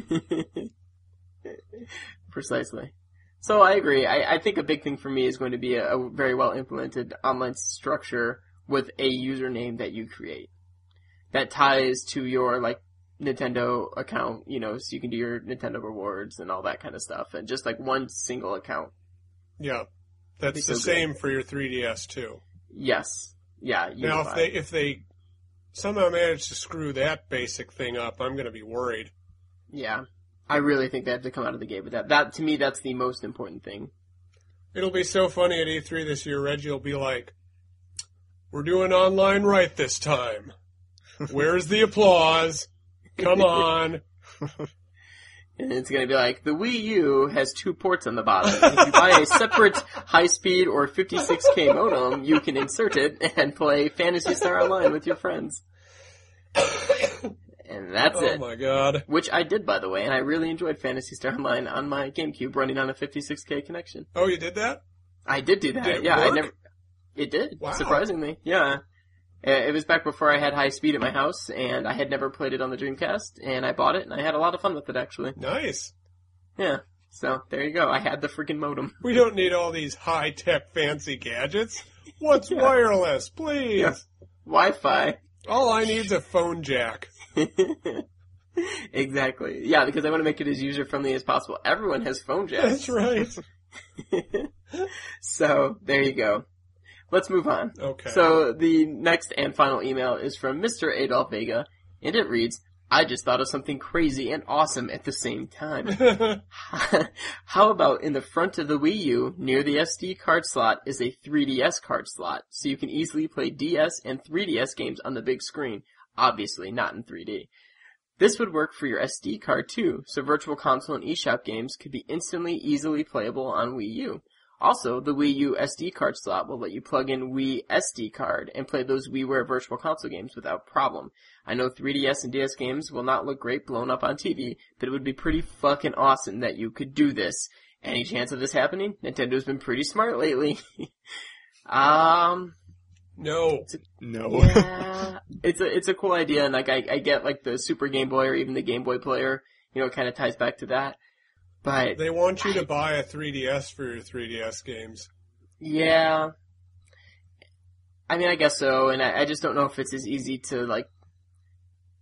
Precisely. So I agree. I, I think a big thing for me is going to be a, a very well implemented online structure with a username that you create that ties to your like Nintendo account, you know, so you can do your Nintendo rewards and all that kind of stuff, and just like one single account. Yeah. That's be the so same for your three D S too. Yes. Yeah. Now, if unified. they if they somehow manage to screw that basic thing up, I'm going to be worried. Yeah. I really think they have to come out of the gate with that. That, to me, that's the most important thing. It'll be so funny at E three this year. Reggie will be like, "We're doing online right this time. Where's the applause? Come on." And it's going to be like, the Wii U has two ports on the bottom. If you buy a separate high-speed or fifty-six K modem, you can insert it and play Phantasy Star Online with your friends. And that's Oh it. my god. Which I did, by the way, and I really enjoyed Phantasy Star Online on my GameCube running on a fifty-six K connection. Oh, you did that? I did do that. Did it yeah, I work? never. It did. Wow. Surprisingly, yeah. Uh, It was back before I had high speed at my house, and I had never played it on the Dreamcast, and I bought it, and I had a lot of fun with it, actually. Nice. Yeah. So, there you go. I had the freaking modem. We don't need all these high-tech fancy gadgets. What's Yeah. wireless, please? Yeah. Wi-Fi. All I need is a phone jack. Exactly. Yeah, because I want to make it as user-friendly as possible. Everyone has phone jacks. That's right. So, there you go. Let's move on. Okay. So, the next and final email is from Mister Adolf Vega, and it reads, I just thought of something crazy and awesome at the same time. How about in the front of the Wii U, near the S D card slot, is a three D S card slot, so you can easily play D S and three D S games on the big screen, obviously not in three D. This would work for your S D card too, so Virtual Console and eShop games could be instantly, easily playable on Wii U. Also, the Wii U S D card slot will let you plug in Wii S D card and play those WiiWare Virtual Console games without problem. I know three D S and D S games will not look great blown up on T V, but it would be pretty fucking awesome that you could do this. Any chance of this happening? Nintendo's been pretty smart lately. um, No. No. yeah, it's a it's a cool idea, and like I, I get like the Super Game Boy or even the Game Boy player, you know, it kind of ties back to that. But They want you to buy a three D S for your three D S games. yeah, I mean, I guess so, and I, I just don't know if it's as easy to like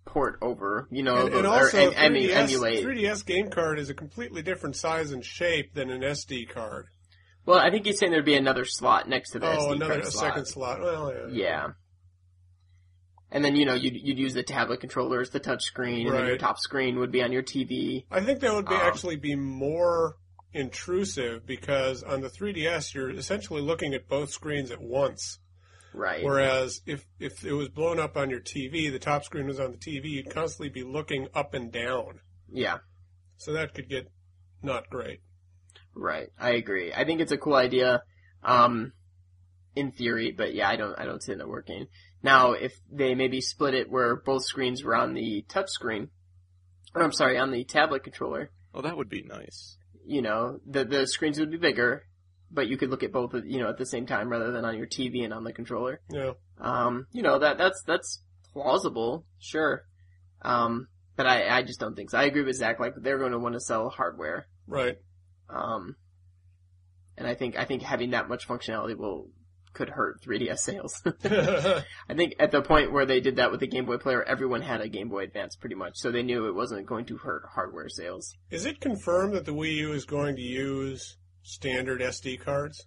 port over, you know, And, and or, also, and emu, three D S, emulate. three D S game card is a completely different size and shape than an S D card. Well, I think he's saying there'd be another slot next to the S D Oh, card another a slot. second slot. Well, yeah. Yeah. And then, you know, you'd, you'd use the tablet controller as the touch screen, and then your Right. top screen would be on your T V. I think that would be Um, actually be more intrusive because on the three D S you're essentially looking at both screens at once. Right. Whereas if if it was blown up on your T V, the top screen was on the T V, you'd constantly be looking up and down. Yeah. So that could get not great. Right. I agree. I think it's a cool idea, um, in theory, but yeah, I don't, I don't see that working. Now, if they maybe split it where both screens were on the touch screen, or I'm sorry, on the tablet controller, Oh, that would be nice. you know, the, the screens would be bigger, but you could look at both, you know, at the same time rather than on your T V and on the controller. Yeah. Um, you know, that, that's, that's plausible, sure. Um, but I, I just don't think so. I agree with Zach, like, they're going to want to sell hardware. Right. Um, and I think, I think having that much functionality will, could hurt three D S sales. I think at the point where they did that with the Game Boy player, everyone had a Game Boy Advance pretty much, so they knew it wasn't going to hurt hardware sales. Is it confirmed that the Wii U is going to use standard S D cards?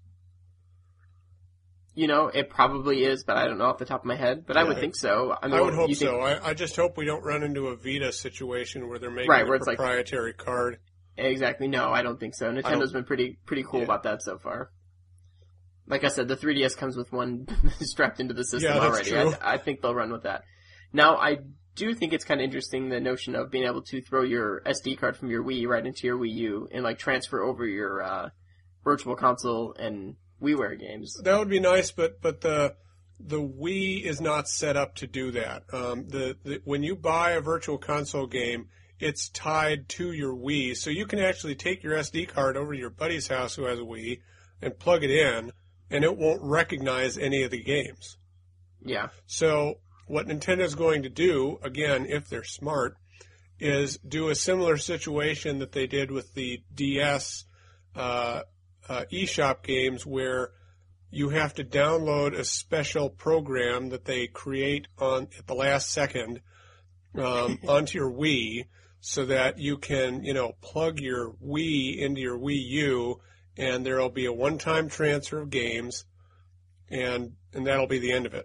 You know, it probably is, but I don't know off the top of my head, but I Yeah, would think so. I, mean, I would hope you think, so. I, I just hope we don't run into a Vita situation where they're making Right, a where it's like- proprietary card. Exactly, no, I don't think so. Nintendo's been pretty, pretty cool Yeah. about that so far. Like I said, the three D S comes with one strapped into the system Yeah, that's already. true. I, I think they'll run with that. Now, I do think it's kind of interesting, the notion of being able to throw your S D card from your Wii right into your Wii U and, like, transfer over your, uh, Virtual Console and WiiWare games. That would be nice, but but the the Wii is not set up to do that. Um, the, the when you buy a Virtual Console game, it's tied to your Wii, so you can actually take your S D card over to your buddy's house who has a Wii and plug it in, and it won't recognize any of the games. Yeah. So what Nintendo's going to do, again, if they're smart, is do a similar situation that they did with the D S uh, uh, eShop games where you have to download a special program that they create on at the last second um, onto your Wii so that you can, you know, plug your Wii into your Wii U and there will be a one-time transfer of games and and that'll be the end of it.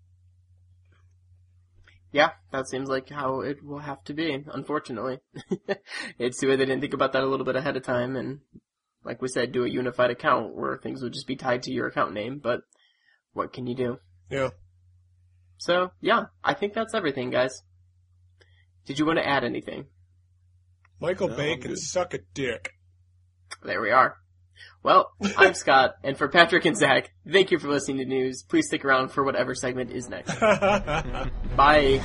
Yeah, that seems like how it will have to be, unfortunately. It's too bad they didn't think about that a little bit ahead of time and, like we said, do a unified account where things would just be tied to your account name, but what can you do? Yeah. So, yeah, I think that's everything, guys. Did you want to add anything? Michael No, Bay I'm can good. suck a dick. There we are. Well, I'm Scott, and for Patrick and Zach, thank you for listening to news. Please stick around for whatever segment is next. Bye. Bye.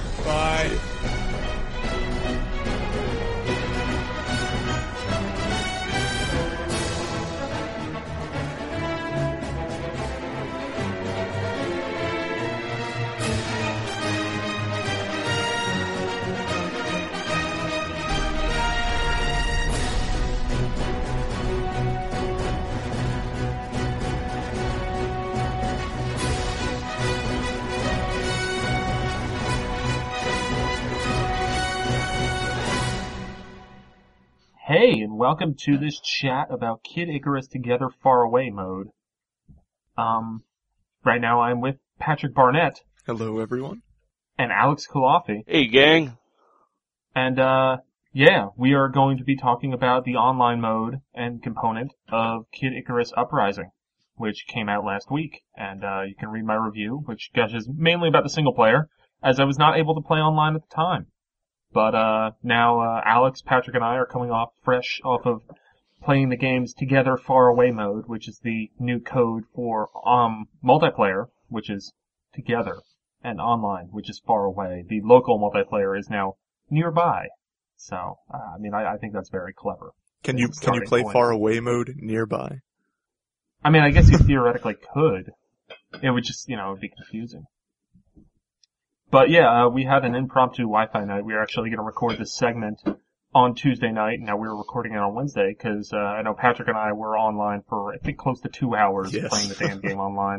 Hey, and welcome to this chat about Kid Icarus Together Far Away mode. Um, right now I'm with Patrick Barnett Hello, everyone. and Alex Kalafi. Hey, gang. And, uh, yeah, we are going to be talking about the online mode and component of Kid Icarus Uprising, which came out last week. And, uh, you can read my review, which gushes mainly about the single player, as I was not able to play online at the time. But, uh, now, uh, Alex, Patrick, and I are coming off fresh off of playing the games Together Far Away mode, which is the new code for, um, multiplayer, which is together, and online, which is far away. The local multiplayer is now nearby. So, uh, I mean, I, I think that's very clever. Can you It's a can you starting play point. far away mode nearby? I mean, I guess you theoretically could. It would just, you know, it would be confusing. But yeah, uh, we had an impromptu Wi-Fi night. We were actually going to record this segment on Tuesday night. Now we were recording it on Wednesday because uh, I know Patrick and I were online for I think close to two hours Yes. playing the damn game online.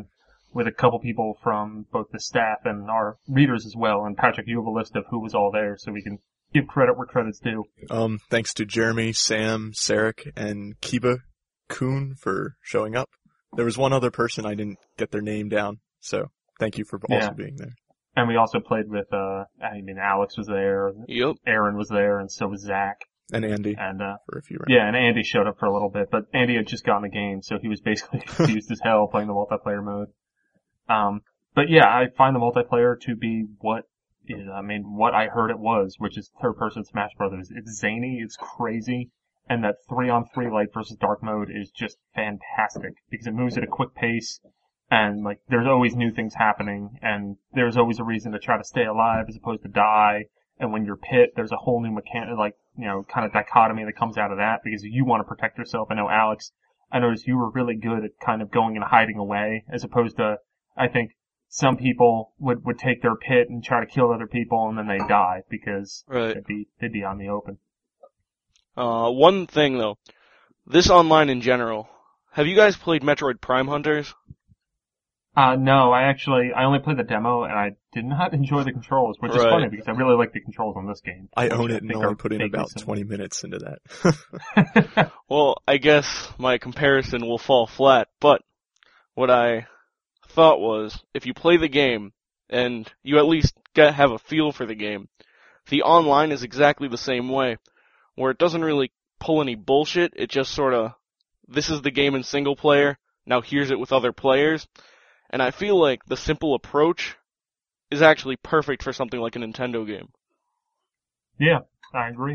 with a couple people from both the staff and our readers as well. And Patrick, you have a list of who was all there, so we can give credit where credit's due. Um, thanks to Jeremy, Sam, Sarek, and Kiba Kuhn for showing up. There was one other person I didn't get their name down, so thank you for also Yeah. being there. And we also played with, uh, I mean, Alex was there, Yep. Aaron was there, and so was Zach. And Andy And, uh, for a few rounds. yeah, and Andy showed up for a little bit, but Andy had just gotten the game, so he was basically confused as hell playing the multiplayer mode. Um, but yeah, I find the multiplayer to be what is, I mean, what I heard it was, which is third person Smash Brothers. It's zany, it's crazy, and that three on three light versus dark mode is just fantastic, because it moves at a quick pace, and like, there's always new things happening, and there's always a reason to try to stay alive as opposed to die. And when you're pit, there's a whole new mechanic, like, you know, kind of dichotomy that comes out of that, because you want to protect yourself. I know, Alex, I noticed you were really good at kind of going and hiding away, as opposed to, I think, some people would, would take their pit and try to kill other people, and then they die, because Right. they'd be, they'd be on the open. Uh, one thing though, this online in general. Have you guys played Metroid Prime Hunters? Uh, no, I actually, I only played the demo, and I did not enjoy the controls, which is Right. funny, because I really like the controls on this game. I which own it and think only are put in vaguely about similar. twenty minutes into that. Well, I guess my comparison will fall flat, but what I thought was, if you play the game, and you at least get, have a feel for the game, the online is exactly the same way, where it doesn't really pull any bullshit, it just sorta, this is the game in single player, now here's it with other players, and I feel like the simple approach is actually perfect for something like a Nintendo game. Yeah, I agree.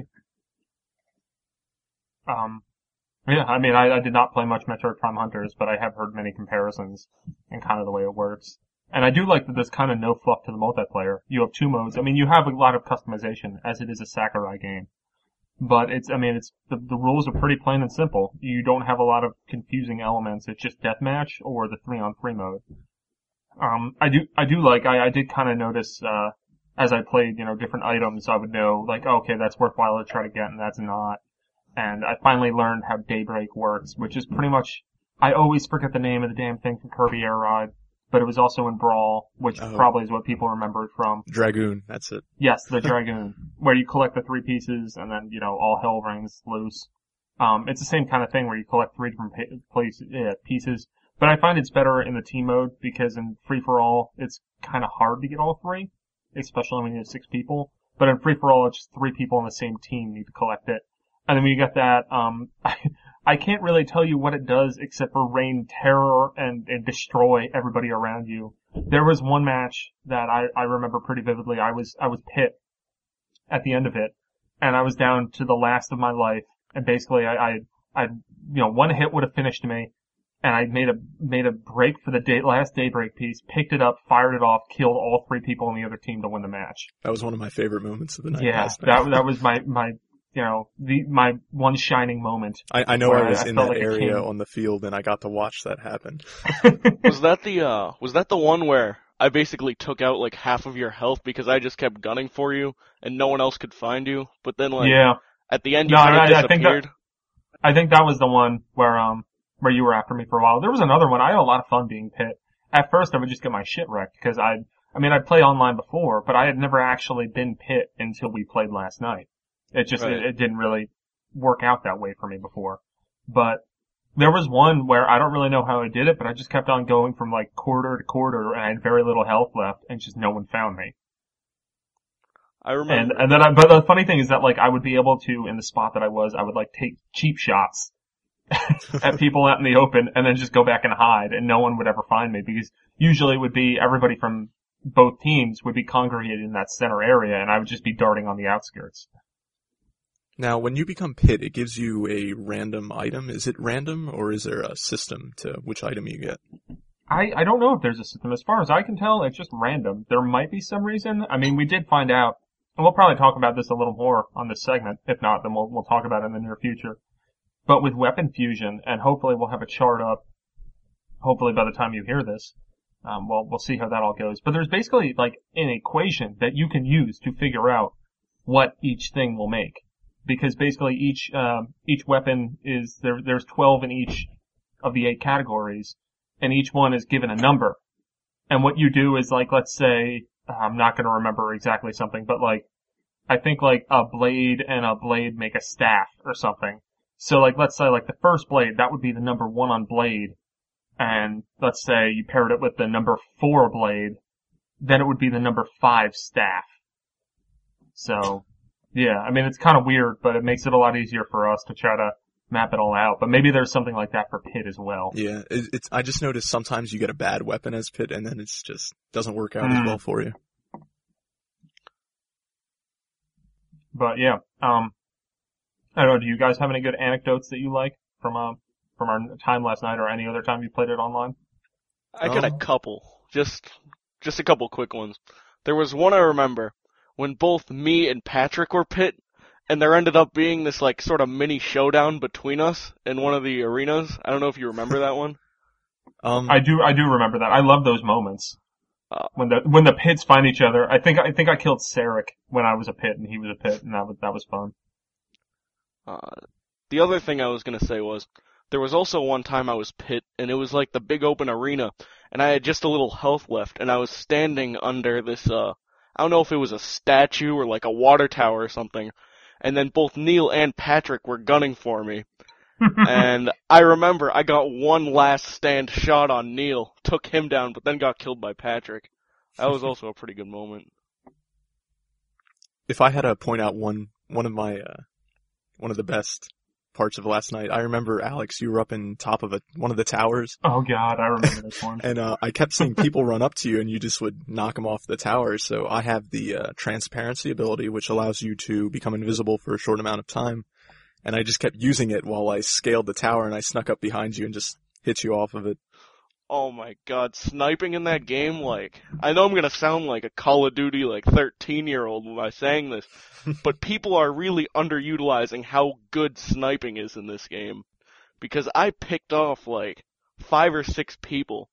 Um, yeah, I mean, I, I did not play much Metroid Prime Hunters, but I have heard many comparisons and kind of the way it works. And I do like that there's kind of no fluff to the multiplayer. You have two modes. I mean, you have a lot of customization, as it is a Sakurai game. But it's, I mean, it's, the, the rules are pretty plain and simple. You don't have a lot of confusing elements. It's just deathmatch or the three on three mode. Um, I do, I do like, I, I did kind of notice, uh, as I played, you know, different items, I would know, like, okay, that's worthwhile to try to get and that's not. And I finally learned how Daybreak works, which is pretty much, I always forget the name of the damn thing from Kirby Air Ride, but it was also in Brawl, which Oh. probably is what people remember it from. Dragoon, that's it. Yes, the Dragoon, where you collect the three pieces and then, you know, all hell rings loose. Um, it's the same kind of thing where you collect three different pa- place, yeah, pieces, but I find it's better in the team mode because in free for all, it's kind of hard to get all three, especially when you have six people. But in free for all, it's just three people on the same team need to collect it. And then when you get that, um, I, I can't really tell you what it does except for rain terror and, and destroy everybody around you. There was one match that I, I remember pretty vividly. I was, I was pit at the end of it, and I was down to the last of my life, and basically I, I, I, you know, one hit would have finished me, and I made a, made a break for the day, last Daybreak piece, picked it up, fired it off, killed all three people on the other team to win the match. That was one of my favorite moments of the night. Yeah, last night. that, that was my, my, you know, the, my one shining moment. I, I know where I was I in felt that like a area king. on the field and I got to watch that happen. Was that the, uh, was that the one where I basically took out like half of your health because I just kept gunning for you and no one else could find you, but then like, Yeah. at the end you No, kind of I- I think that- disappeared? I think that was the one where, um, where you were after me for a while. There was another one. I had a lot of fun being pit. At first I would just get my shit wrecked because I, I mean, I'd play online before, but I had never actually been pit until we played last night. It just, Right. it, it didn't really work out that way for me before. But there was one where I don't really know how I did it, but I just kept on going from like quarter to quarter and I had very little health left and just no one found me. I And, remember. and then I, but the funny thing is that like I would be able to, in the spot that I was, I would like take cheap shots at people out in the open and then just go back and hide and no one would ever find me because usually it would be everybody from both teams would be congregated in that center area and I would just be darting on the outskirts. Now, when you become pit, it gives you a random item. Is it random or is there a system to which item you get? I, I don't know if there's a system. As far as I can tell, it's just random. There might be some reason. I mean, we did find out, and we'll probably talk about this a little more on this segment. If not, then we'll, we'll talk about it in the near future. But with weapon fusion, and hopefully we'll have a chart up, hopefully by the time you hear this, um, well, we'll see how that all goes. But there's basically like an equation that you can use to figure out what each thing will make. Because basically each, um, each weapon is, there, there's twelve in each of the eight categories, and each one is given a number. And what you do is like, let's say, I'm not going to remember exactly something, but like, I think like a blade and a blade make a staff or something. So like, let's say like the first blade, that would be the number one on blade. And let's say you paired it with the number four blade, then it would be the number five staff. So, yeah, I mean, it's kind of weird, but it makes it a lot easier for us to try to map it all out. But maybe there's something like that for Pit as well. Yeah, it, it's, I just noticed sometimes you get a bad weapon as Pit and then it's just doesn't work out Mm. as well for you. But yeah, um, I don't know, do you guys have any good anecdotes that you like from, uh, from our time last night or any other time you played it online? I got a Oh. couple. Just, just a couple quick ones. There was one I remember when both me and Patrick were Pit, and there ended up being this like sort of mini showdown between us in one of the arenas. I don't know if you remember that one. Um, I do, I do remember that. I love those moments. Uh, When the, when the pits find each other. I think, I think I killed Sarek when I was a pit and he was a pit and that was, that was fun. Uh, the other thing I was gonna say was, there was also one time I was Pit, and it was like the big open arena, and I had just a little health left, and I was standing under this, uh, I don't know if it was a statue or like a water tower or something, and then both Neil and Patrick were gunning for me. And I remember I got one last stand shot on Neil, took him down, but then got killed by Patrick. That was also a pretty good moment. if I had to point out one, one of my, uh, one of the best parts of last night, I remember, Alex, you were up in top of a, one of the towers, Oh god, I remember this one. and uh, I kept seeing people run up to you and you just would knock them off the tower. So I have the uh, transparency ability, which allows you to become invisible for a short amount of time. And I just kept using it while I scaled the tower, and I snuck up behind you and just hit you off of it. Oh my god, sniping in that game, like, I know I'm gonna sound like a Call of Duty, like, thirteen year old when I'm saying this, but people are really underutilizing how good sniping is in this game. Because I picked off, like, five or six people.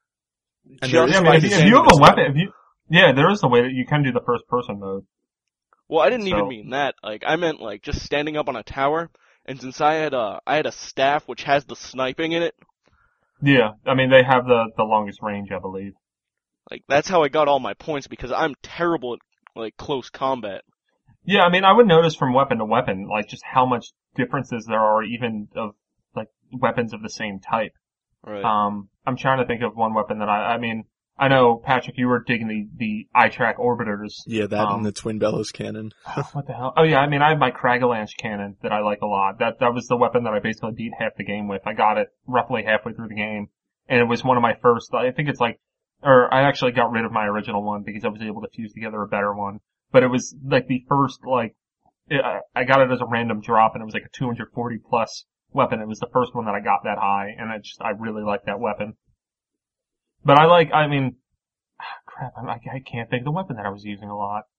And Just there is Yeah, I by mean, if you, if standing you have a still. weapon, if you, yeah, there is a way that you can do the first person mode. Well, I didn't So- even mean that. Like, I meant, like, just standing up on a tower, and since I had a, I had a staff which has the sniping in it, Yeah, I mean, they have the, the longest range, I believe. like, that's how I got all my points, because I'm terrible at, like, close combat. Yeah, I mean, I would notice from weapon to weapon, like, just how much differences there are even of, like, weapons of the same type. Right. Um, I'm trying to think of one weapon that I, I mean, I know, Patrick, you were digging the, the I-track orbiters. Yeah, that Um, and the Twin Bellows cannon. What the hell? Oh yeah, I mean, I have my Kragalanche cannon that I like a lot. That, that was the weapon that I basically beat half the game with. I got it roughly halfway through the game. And it was one of my first, I think it's like, or I actually got rid of my original one because I was able to fuse together a better one. But it was like the first, like, it, I- I got it as a random drop and it was like a two hundred forty plus weapon. It was the first one that I got that high and I just, I really like that weapon. But I like, I mean, crap, I, I can't think of the weapon that I was using a lot.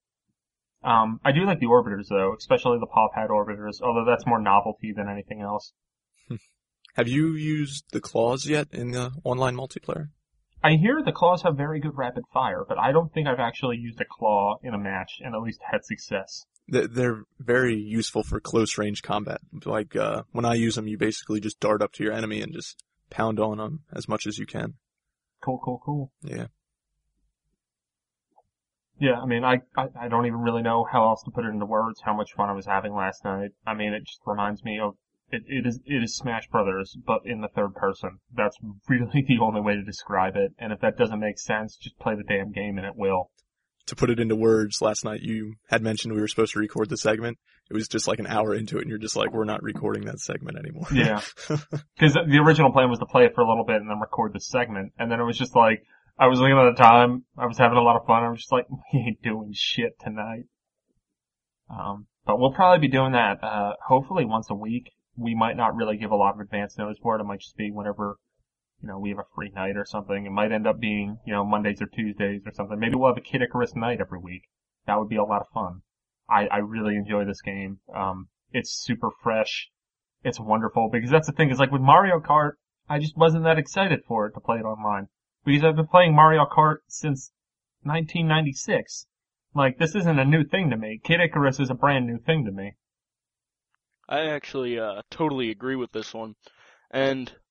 Um, I do like the orbiters though, especially the paw pad orbiters, although that's more novelty than anything else. Have you used the claws yet in the online multiplayer? I hear the claws have very good rapid fire, but I don't think I've actually used a claw in a match and at least had success. They're- They're very useful for close range combat. Like, uh, when I use them, you basically just dart up to your enemy and just pound on them as much as you can. Cool, cool, cool. Yeah. Yeah, I mean, I, I, I don't even really know how else to put it into words, how much fun I was having last night. I mean, it just reminds me of, it, it is, it is Smash Brothers, but in the third person. That's really the only way to describe it, and if that doesn't make sense, just play the damn game and it will. To put it into words, last night you had mentioned we were supposed to record the segment. It was just like an hour into it and you're just like, we're not recording that segment anymore. Yeah. Cause the original plan was to play it for a little bit and then record the segment, and then it was just like, I was looking at the time, I was having a lot of fun, I was just like, we ain't doing shit tonight. Um, but we'll probably be doing that, uh, hopefully once a week. We might not really give a lot of advance notice for it, it might just be whenever, you know, we have a free night or something. It might end up being, you know, Mondays or Tuesdays or something. Maybe we'll have a Kid Icarus night every week. That would be a lot of fun. I, I really enjoy this game. Um, it's super fresh. It's wonderful because that's the thing is like with Mario Kart, I just wasn't that excited for it to play it online because I've been playing Mario Kart since nineteen ninety-six. Like this isn't a new thing to me. Kid Icarus is a brand new thing to me. I actually, uh, totally agree with this one. And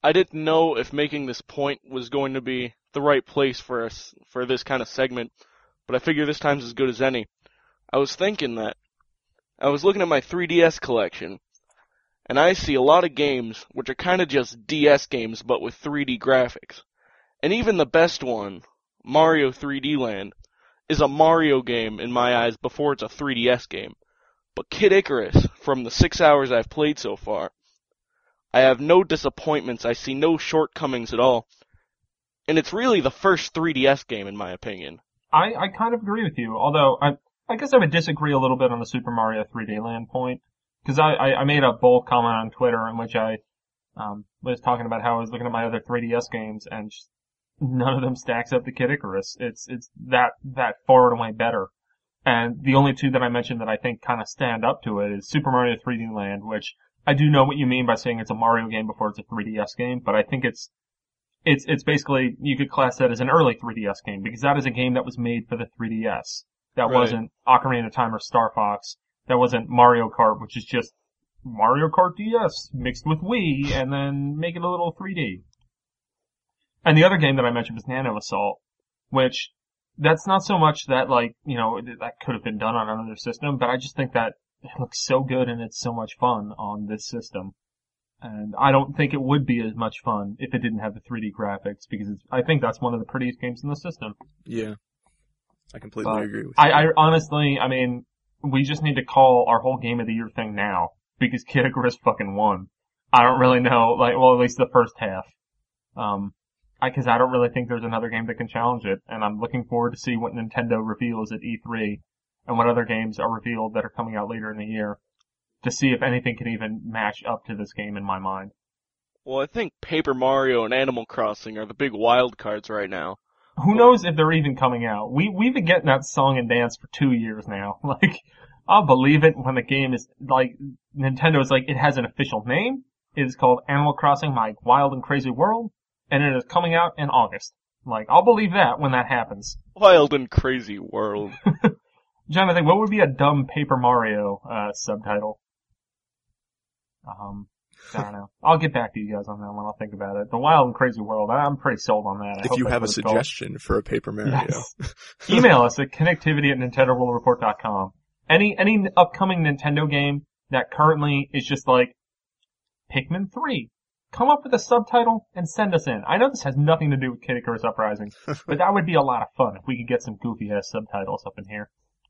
I didn't know if making this point was going to be the right place for us for this kind of segment, but I figure this time's as good as any. I was thinking that I was looking at my three D S collection, and I see a lot of games which are kind of just D S games but with three D graphics. And even the best one, Mario three D Land, is a Mario game in my eyes before it's a three D S game. But Kid Icarus, from the six hours I've played so far, I have no disappointments, I see no shortcomings at all. And it's really the first three D S game in my opinion. I, I kind of agree with you, although I I guess I would disagree a little bit on the Super Mario three D Land point. Because I, I, I made a bold comment on Twitter in which I um, was talking about how I was looking at my other three D S games and just none of them stacks up to Kid Icarus. It's it's that that far and away better. And the only two that I mentioned that I think kind of stand up to it is Super Mario three D Land, which I do know what you mean by saying it's a Mario game before it's a three D S game, but I think it's it's it's basically, you could class that as an early three D S game, because that is a game that was made for the three D S. That Right. wasn't Ocarina of Time or Star Fox. That wasn't Mario Kart, which is just Mario Kart D S mixed with Wii and then make it a little three D. And the other game that I mentioned was Nano Assault, which that's not so much that, like, you know, that could have been done on another system, but I just think that it looks so good and it's so much fun on this system. And I don't think it would be as much fun if it didn't have the three D graphics, because it's, I think that's one of the prettiest games in the system. Yeah. I completely But agree with you. I, I honestly, I mean, we just need to call our whole Game of the Year thing now, because Kid Icarus fucking won. I don't really know, like, well, at least the first half. Um, I, cause I don't really think there's another game that can challenge it, and I'm looking forward to see what Nintendo reveals at E three, and what other games are revealed that are coming out later in the year, to see if anything can even match up to this game in my mind. Well, I think Paper Mario and Animal Crossing are the big wild cards right now. Who knows if they're even coming out? We, we've been getting that song and dance for two years now. Like, I'll believe it when the game is, like, Nintendo's like, it has an official name. It is called Animal Crossing My Wild and Crazy World, and it is coming out in August. Like, I'll believe that when that happens. Wild and Crazy World. Jonathan, what would be a dumb Paper Mario, uh, subtitle? Um, I don't know. I'll get back to you guys on that one. I'll think about it. The Wild and Crazy World, I'm pretty sold on that. I If hope you that's have a what it's called. suggestion for a Paper Mario. Yes. Email us at connectivity at nintendo world report dot com. Any, any upcoming Nintendo game that currently is just like Pikmin three. Come up with a subtitle and send us in. I know this has nothing to do with Kid Icarus Uprising, but that would be a lot of fun if we could get some goofy ass subtitles up in here.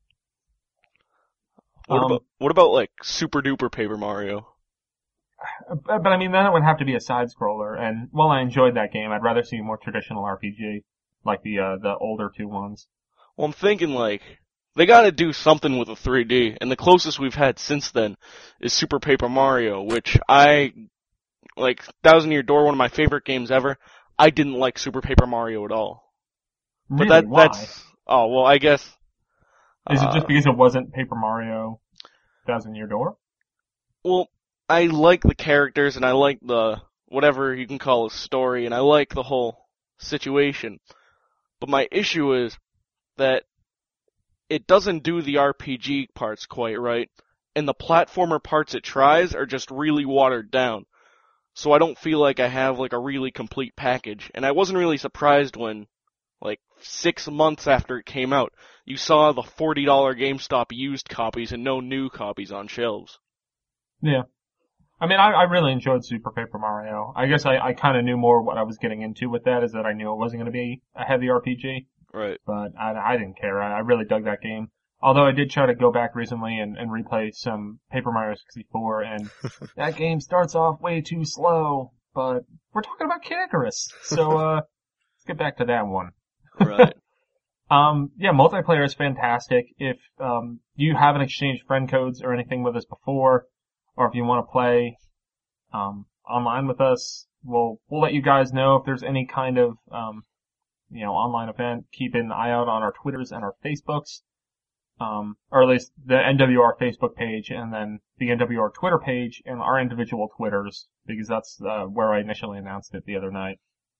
What Um, about what about like Super Duper Paper Mario? But, but I mean, then it would have to be a side scroller, and while I enjoyed that game, I'd rather see a more traditional R P G, like the, uh, the older two ones. Well, I'm thinking like they got to do something with the three D, and the closest we've had since then is Super Paper Mario, which I like. Thousand Year Door, one of my favorite games ever. I didn't like Super Paper Mario at all. But Really? that Why? that's oh well, I guess. Is it uh, just because it wasn't Paper Mario Thousand Year Door? Well, I like the characters and I like the whatever you can call a story, and I like the whole situation. But my issue is that it doesn't do the R P G parts quite right, and the platformer parts it tries are just really watered down. So I don't feel like I have like a really complete package. And I wasn't really surprised when, like, six months after it came out, you saw the forty dollars GameStop used copies and no new copies on shelves. Yeah. I mean, I, I really enjoyed Super Paper Mario. I guess I, I kind of knew more what I was getting into with that, is that I knew it wasn't going to be a heavy R P G. Right. But I, I didn't care. I, I really dug that game. Although I did try to go back recently and, and replay some Paper Mario sixty-four, and that game starts off way too slow. But we're talking about Kid Icarus, so uh, let's get back to that one. Right. Um, yeah, multiplayer is fantastic. If um, you haven't exchanged friend codes or anything with us before, or if you want to play um, online with us, we'll we'll let you guys know if there's any kind of um, you know online event. Keep an eye out on our Twitters and our Facebooks, um, or at least the N W R Facebook page, and then the N W R Twitter page, and our individual Twitters, because that's uh, where I initially announced it the other night.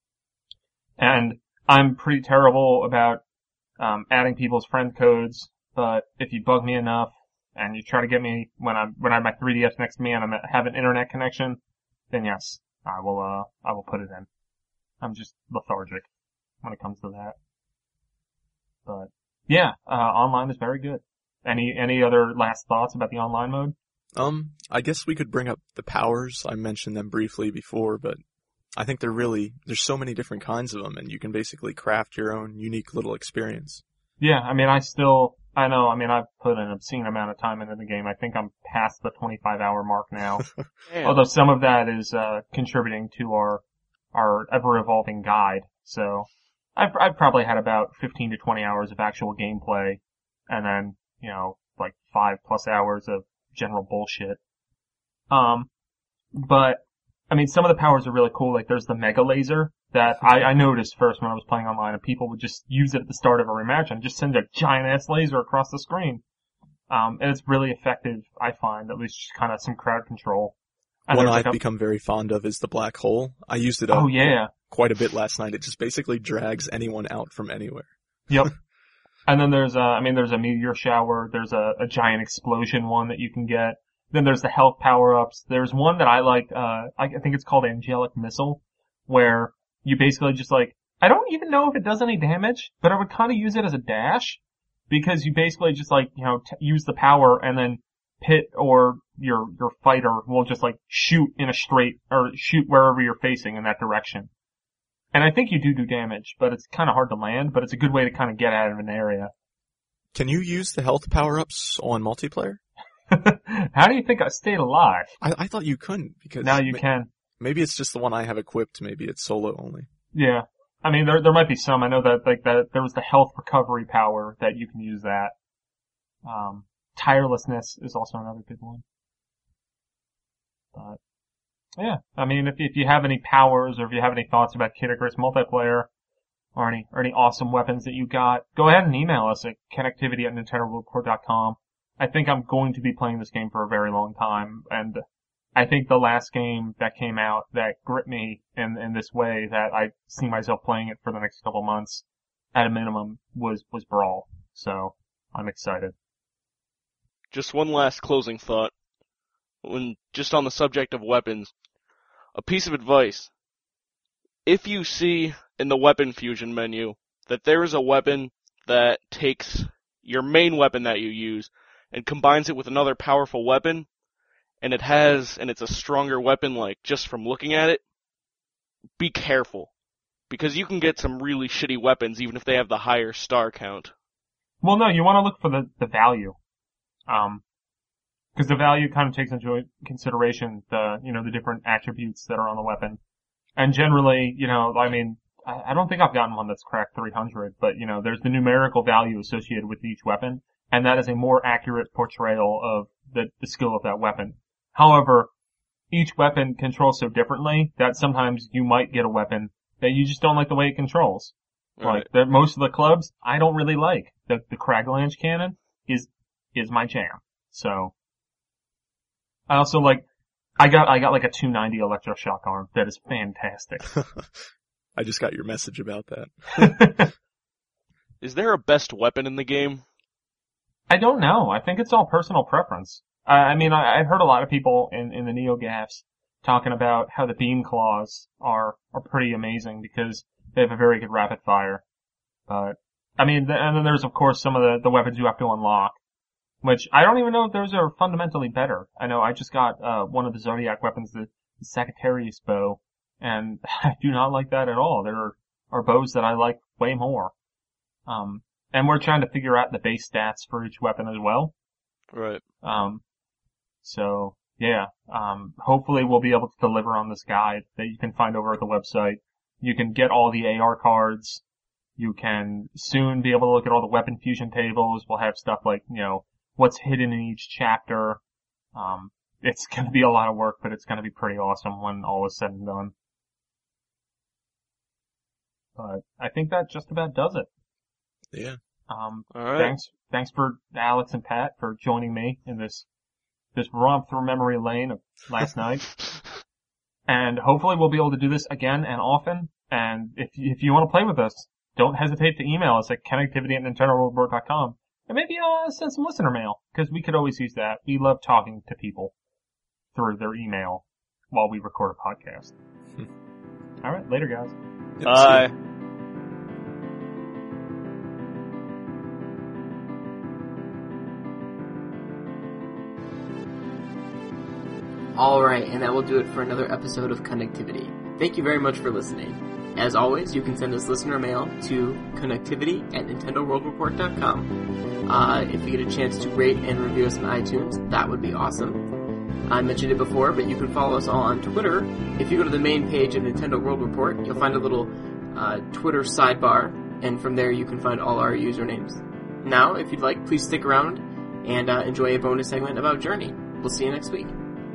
And I'm pretty terrible about um, adding people's friend codes, but if you bug me enough and you try to get me when I'm when I have my three D S next to me and I have an internet connection, then yes, I will, uh, I will put it in. I'm just lethargic when it comes to that. But, yeah, uh, online is very good. Any, any other last thoughts about the online mode? Um, I guess we could bring up the powers. I mentioned them briefly before, but I think they're really, there's so many different kinds of them, and you can basically craft your own unique little experience. Yeah, I mean, I still, I know, I mean, I've put an obscene amount of time into the game. I think I'm past the twenty-five hour mark now. Damn. Although some of that is, uh, contributing to our, our ever-evolving guide. So, I've, I've probably had about fifteen to twenty hours of actual gameplay, and then, you know, like five plus hours of general bullshit. Um, but, I mean, some of the powers are really cool. Like, there's the Mega Laser that I, I noticed first when I was playing online, and people would just use it at the start of every match and just send a giant-ass laser across the screen. Um, and it's really effective, I find, at least just kind of some crowd control. And One there's I've like a- become very fond of is the Black Hole. I used it up Oh, yeah. quite a bit last night. It just basically drags anyone out from anywhere. Yep. And then there's a, I mean, there's a meteor shower. There's a, a giant explosion one that you can get. Then there's the health power-ups. There's one that I like, uh, I think it's called Angelic Missile, where you basically just like, I don't even know if it does any damage, but I would kind of use it as a dash, because you basically just like, you know, t- use the power and then Pit or your, your fighter will just like shoot in a straight, or shoot wherever you're facing in that direction. And I think you do do damage, but it's kind of hard to land, but it's a good way to kind of get out of an area. Can you use the health power-ups on multiplayer? How do you think I stayed alive? I, I thought you couldn't, because Now you ma- can. maybe it's just the one I have equipped. Maybe it's solo only. Yeah. I mean, there, there might be some. I know that, like, that there was the health recovery power that you can use that. Um, tirelessness is also another good one. But, yeah. I mean, if, if you have any powers or if you have any thoughts about Kid Icarus multiplayer or any, or any awesome weapons that you got, go ahead and email us at connectivity at nintendo world report dot com. I think I'm going to be playing this game for a very long time, and I think the last game that came out that gripped me in, in this way that I see myself playing it for the next couple months at a minimum was, was Brawl. So, I'm excited. Just one last closing thought. When just on the subject of weapons, a piece of advice. If you see in the weapon fusion menu that there is a weapon that takes your main weapon that you use and combines it with another powerful weapon, and it has, and it's a stronger weapon, like, just from looking at it, be careful. Because you can get some really shitty weapons even if they have the higher star count. Well, no, you want to look for the, the value. Um, because the value kind of takes into consideration the, you know, the different attributes that are on the weapon. And generally, you know, I mean, I, I don't think I've gotten one that's cracked three hundred, but, you know, there's the numerical value associated with each weapon, and that is a more accurate portrayal of the, the skill of that weapon. However, each weapon controls so differently that sometimes you might get a weapon that you just don't like the way it controls. Right. Like, the, most of the clubs, I don't really like. The, the Kraglange cannon is, is my jam. So, I also like, I got, I got like a two ninety electroshock arm that is fantastic. I just got your message about that. Is there a best weapon in the game? I don't know. I think it's all personal preference. I, I mean, I, I've heard a lot of people in, in the NeoGAFs talking about how the beam claws are, are pretty amazing because they have a very good rapid fire. But, I mean, th- and then there's of course some of the, the weapons you have to unlock, which I don't even know if those are fundamentally better. I know I just got, uh, one of the Zodiac weapons, the, the Sagittarius bow, and I do not like that at all. There are, are bows that I like way more. Um, and we're trying to figure out the base stats for each weapon as well. Right. Um, so, yeah, um, hopefully we'll be able to deliver on this guide that you can find over at the website. You can get all the A R cards. You can soon be able to look at all the weapon fusion tables. We'll have stuff like, you know, what's hidden in each chapter. Um, it's gonna be a lot of work, but it's gonna be pretty awesome when all is said and done. But I think that just about does it. Yeah. Um, All right. thanks, thanks for Alex and Pat for joining me in this, this romp through memory lane of last night. And hopefully we'll be able to do this again and often. And if, if you want to play with us, don't hesitate to email us at connectivity at nintendo world report dot com. And maybe, uh, send some listener mail, because we could always use that. We love talking to people through their email. while we record a podcast. All right, later, guys. Yep, Bye. see ya. Alright, and that will do it for another episode of Connectivity. Thank you very much for listening. As always, you can send us listener mail to connectivity at nintendo world report dot com. Uh, if you get a chance to rate and review us on iTunes, that would be awesome. I mentioned it before, but you can follow us all on Twitter. If you go to the main page of Nintendo World Report, you'll find a little uh, Twitter sidebar, and from there you can find all our usernames. Now, if you'd like, please stick around and uh, enjoy a bonus segment about Journey. We'll see you next week.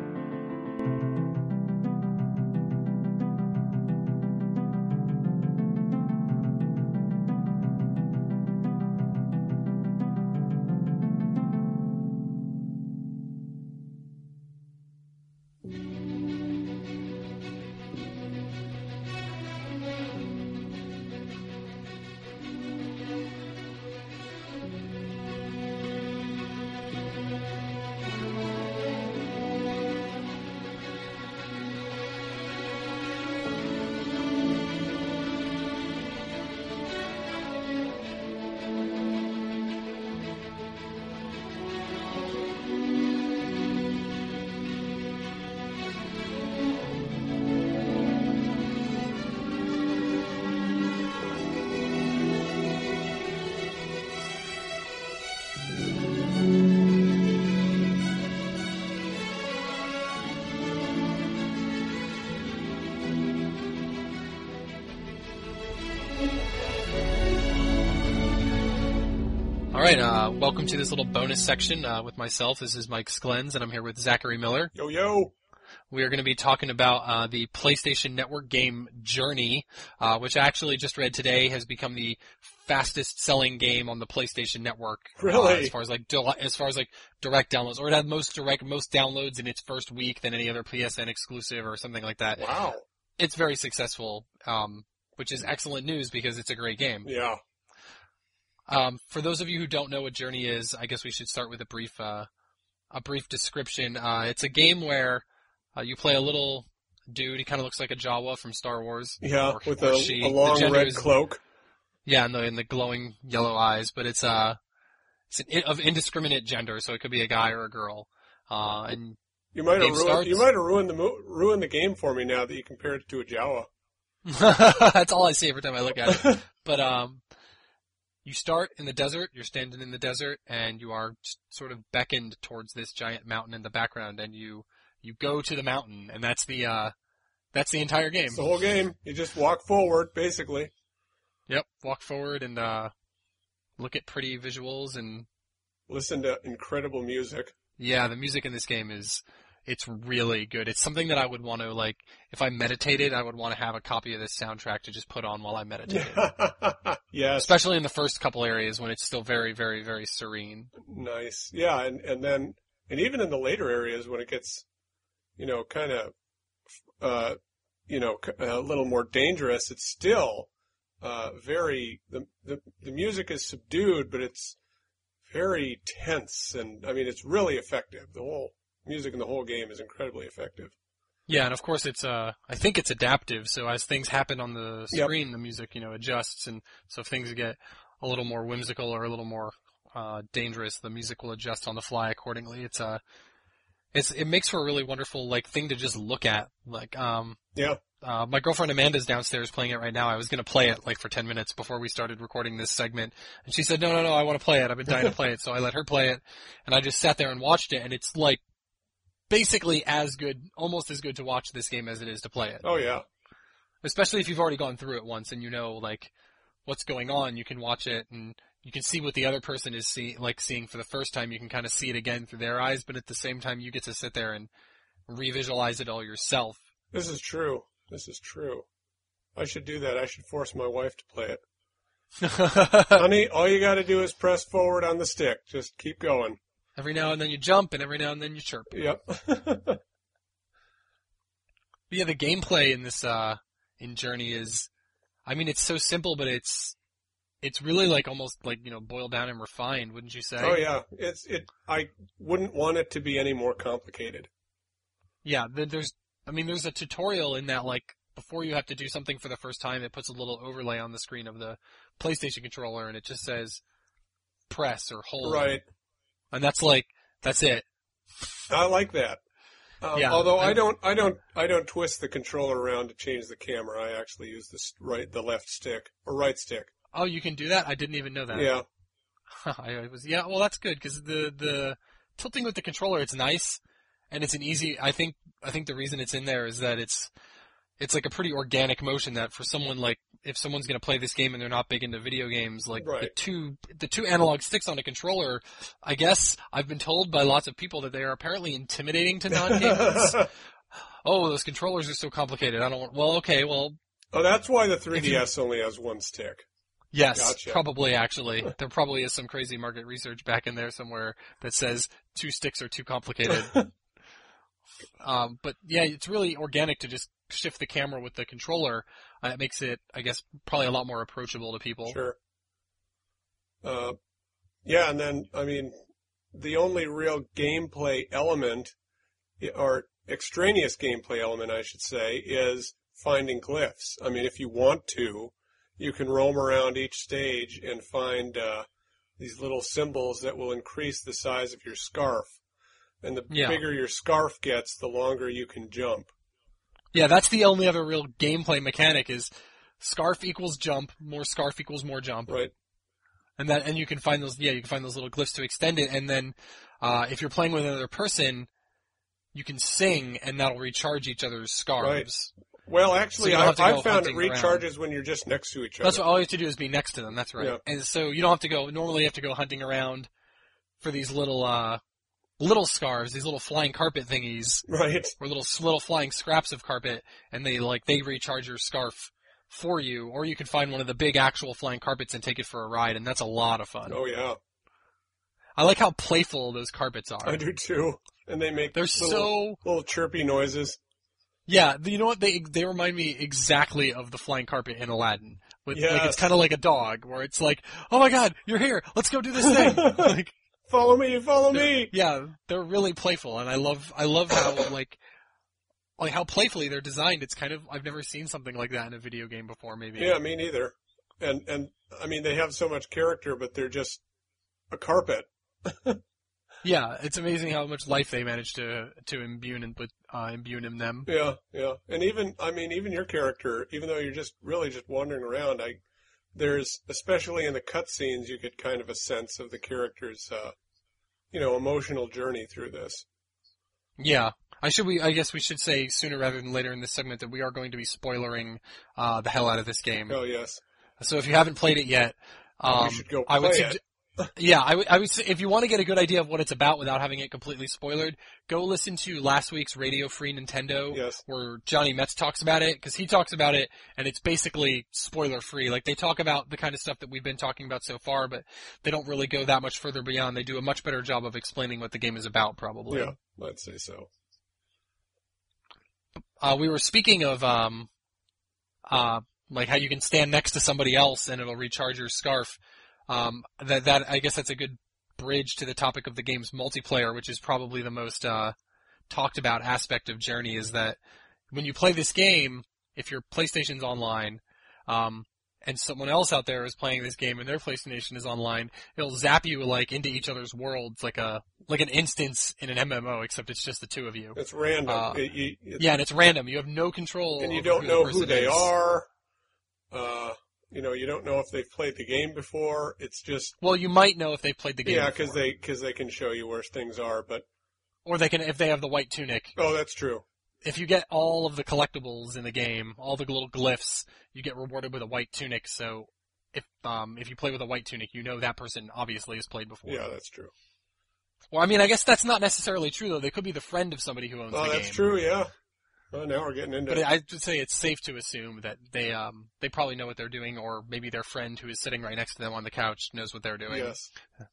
All right, uh, welcome to this little bonus section uh, with myself. This is Mike Sklens, and I'm here with Zachary Miller. Yo, yo. We are going to be talking about uh, the PlayStation Network game Journey, uh, which I actually just read today has become the fastest-selling game on the PlayStation Network. Really? Uh, as far as like del- as far as like direct downloads, or it had most direct most downloads in its first week than any other P S N exclusive or something like that. Wow. It's very successful, um, which is excellent news because it's a great game. Yeah. Um, for those of you who don't know what Journey is, I guess we should start with a brief, uh, a brief description. Uh, it's a game where uh, you play a little dude. He kind of looks like a Jawa from Star Wars. Yeah, or, with or a, she. a long The gender red is- cloak. Yeah, and the, and the glowing yellow eyes. But it's uh, it's an, of indiscriminate gender, so it could be a guy or a girl. Uh, and You might have Game ruined. starts. You might have ruined the mo- ruined the game for me now that you compared it to a Jawa. that's all I see every time I look at it. But um. You start in the desert, you're standing in the desert, and you are sort of beckoned towards this giant mountain in the background, and you, you go to the mountain, and that's the, uh, that's the entire game. It's the whole game. You just walk forward, basically. Yep, walk forward and, uh, look at pretty visuals, and Listen to incredible music. yeah, the music in this game is, it's really good. It's something that I would want to, like, if I meditated, I would want to have a copy of this soundtrack to just put on while I meditated. Yes. Especially in the first couple areas when it's still very, very, very serene. Nice. Yeah, and, and then, and even in the later areas when it gets, you know, kind of, uh, you know, a little more dangerous, it's still, uh, very, the, the, the music is subdued, but it's very tense, and, I mean, it's really effective. The whole music in the whole game is incredibly effective. Yeah, and of course it's, uh, I think it's adaptive, so as things happen on the Yep. screen, the music, you know, adjusts, and so if things get a little more whimsical or a little more, uh, dangerous, the music will adjust on the fly accordingly. It's, uh, it's, it makes for a really wonderful, like, thing to just look at. Like, um, Yeah. uh, my girlfriend Amanda's downstairs playing it right now. I was gonna play it, like, for ten minutes before we started recording this segment, and she said, no, no, no, I want to play it. I've been dying to play it, so I let her play it, and I just sat there and watched it, and it's, like, basically as good, almost as good to watch this game as it is to play it. Oh, yeah. Especially if you've already gone through it once and you know, like, what's going on, you can watch it and you can see what the other person is see, like seeing for the first time. You can kind of see it again through their eyes, but at the same time you get to sit there and revisualize it all yourself. This is true. This is true. I should do that. I should force my wife to play it. Honey, all you gotta do is press forward on the stick. Just keep going. Every now and then you jump and every now and then you chirp. Yep. But yeah, the gameplay in this, uh, in Journey is, I mean, it's so simple, but it's, it's really like almost like, you know, boiled down and refined, wouldn't you say? Oh yeah. It's, it, I wouldn't want it to be any more complicated. Yeah, there- there's, I mean, there's a tutorial in that, like, before you have to do something for the first time, it puts a little overlay on the screen of the PlayStation controller, and it just says press or hold. Right. And that's like, that's it. I like that. Um, Yeah, although I- I don't, I don't, I don't twist the controller around to change the camera. I actually use the s- right, the left stick or right stick. Oh, you can do that? I didn't even know that. Yeah. I was, yeah, well, that's good, because the, the tilting with the controller, it's nice, and it's an easy, I think, I think the reason it's in there is that it's, it's like a pretty organic motion that for someone like, if someone's gonna play this game and they're not big into video games, like the Right. two, the two analog sticks on a controller, I guess I've been told by lots of people that they are apparently intimidating to non-gamers. Oh, those controllers are so complicated. I don't want, well, okay, well, Oh, that's why the three D S only has one stick. yes, Gotcha. probably actually. There probably is some crazy market research back in there somewhere that says two sticks are too complicated. um, but yeah, it's really organic to just shift the camera with the controller. Uh, it makes it, I guess, probably a lot more approachable to people. Sure. Uh, yeah, and then, I mean, the only real gameplay element, or extraneous gameplay element, I should say, is finding glyphs. I mean, if you want to, you can roam around each stage and find uh, these little symbols that will increase the size of your scarf. And the Yeah. bigger your scarf gets, the longer you can jump. Yeah, that's the only other real gameplay mechanic is scarf equals jump, more scarf equals more jump. Right. And that, and you can find those, yeah, you can find those little glyphs to extend it, and then, uh, if you're playing with another person, you can sing, and that'll recharge each other's scarves. Well, actually, So you don't I, have to go I found it hunting recharges when you're just next to each other. That's what all you have to do is be next to them, that's right. Yeah. And so you don't have to go, normally you have to go hunting around for these little, uh, little scarves, these little flying carpet thingies, Right. or little, little flying scraps of carpet, and they, like, they recharge your scarf for you, or you can find one of the big actual flying carpets and take it for a ride, and that's a lot of fun. Oh, yeah. I like how playful those carpets are. I do too. And they make They're little, so, little chirpy noises. yeah, you know what, they, they remind me exactly of the flying carpet in Aladdin. With, like, Yes. it's kinda like a dog, where it's like, oh my god, you're here, let's go do this thing! Like, Follow me, follow me. yeah, they're really playful, and I love, I love how, like, like how playfully they're designed. It's kind of, I've never seen something like that in a video game before, maybe. Yeah, me neither. And, and, I mean, they have so much character, but they're just a carpet. Yeah, it's amazing how much life they manage to, to imbue in, with, uh, imbue in them. Yeah, yeah. And even, I mean, even your character, even though you're just really just wandering around, I, there's, especially in the cutscenes, you get kind of a sense of the character's, uh, you know, emotional journey through this. Yeah. I should we, I guess we should say sooner rather than later in this segment that we are going to be spoilering, uh, the hell out of this game. Oh, yes. So if you haven't played it yet, um, you should go I would play sugge- it. Yeah, I would, I would say if you want to get a good idea of what it's about without having it completely spoiled, go listen to last week's Radio Free Nintendo, Yes. where Johnny Metz talks about it, because he talks about it, and it's basically spoiler free. Like, they talk about the kind of stuff that we've been talking about so far, but they don't really go that much further beyond. They do a much better job of explaining what the game is about, probably. Yeah, I'd say so. Uh, we were speaking of, um, uh, like how you can stand next to somebody else and it'll recharge your scarf. Um, that, that, I guess that's a good bridge to the topic of the game's multiplayer, which is probably the most, uh, talked about aspect of Journey, is that when you play this game, if your PlayStation's online, um, and someone else out there is playing this game and their PlayStation is online, it'll zap you like into each other's worlds, like a, like an instance in an M M O, except it's just the two of you. It's random. Uh, It- you- it's- Yeah, and it's random. You have no control. and you over don't who know the who person they is. are. Uh, you know, you don't know if they've played the game before. It's just, Well, you might know if they've played the game. yeah, because before. they, cause they can show you where things are, but, or they can if they have the white tunic. oh, that's true. If you get all of the collectibles in the game, all the little glyphs, you get rewarded with a white tunic. So if um if you play with a white tunic, you know that person obviously has played before. Yeah, that's true. Well, I mean, I guess that's not necessarily true though. They could be the friend of somebody who owns Oh, the that's game. true, yeah. Well, now we're getting into But it. I would say it's safe to assume that they um they probably know what they're doing, or maybe their friend who is sitting right next to them on the couch knows what they're doing. Yes.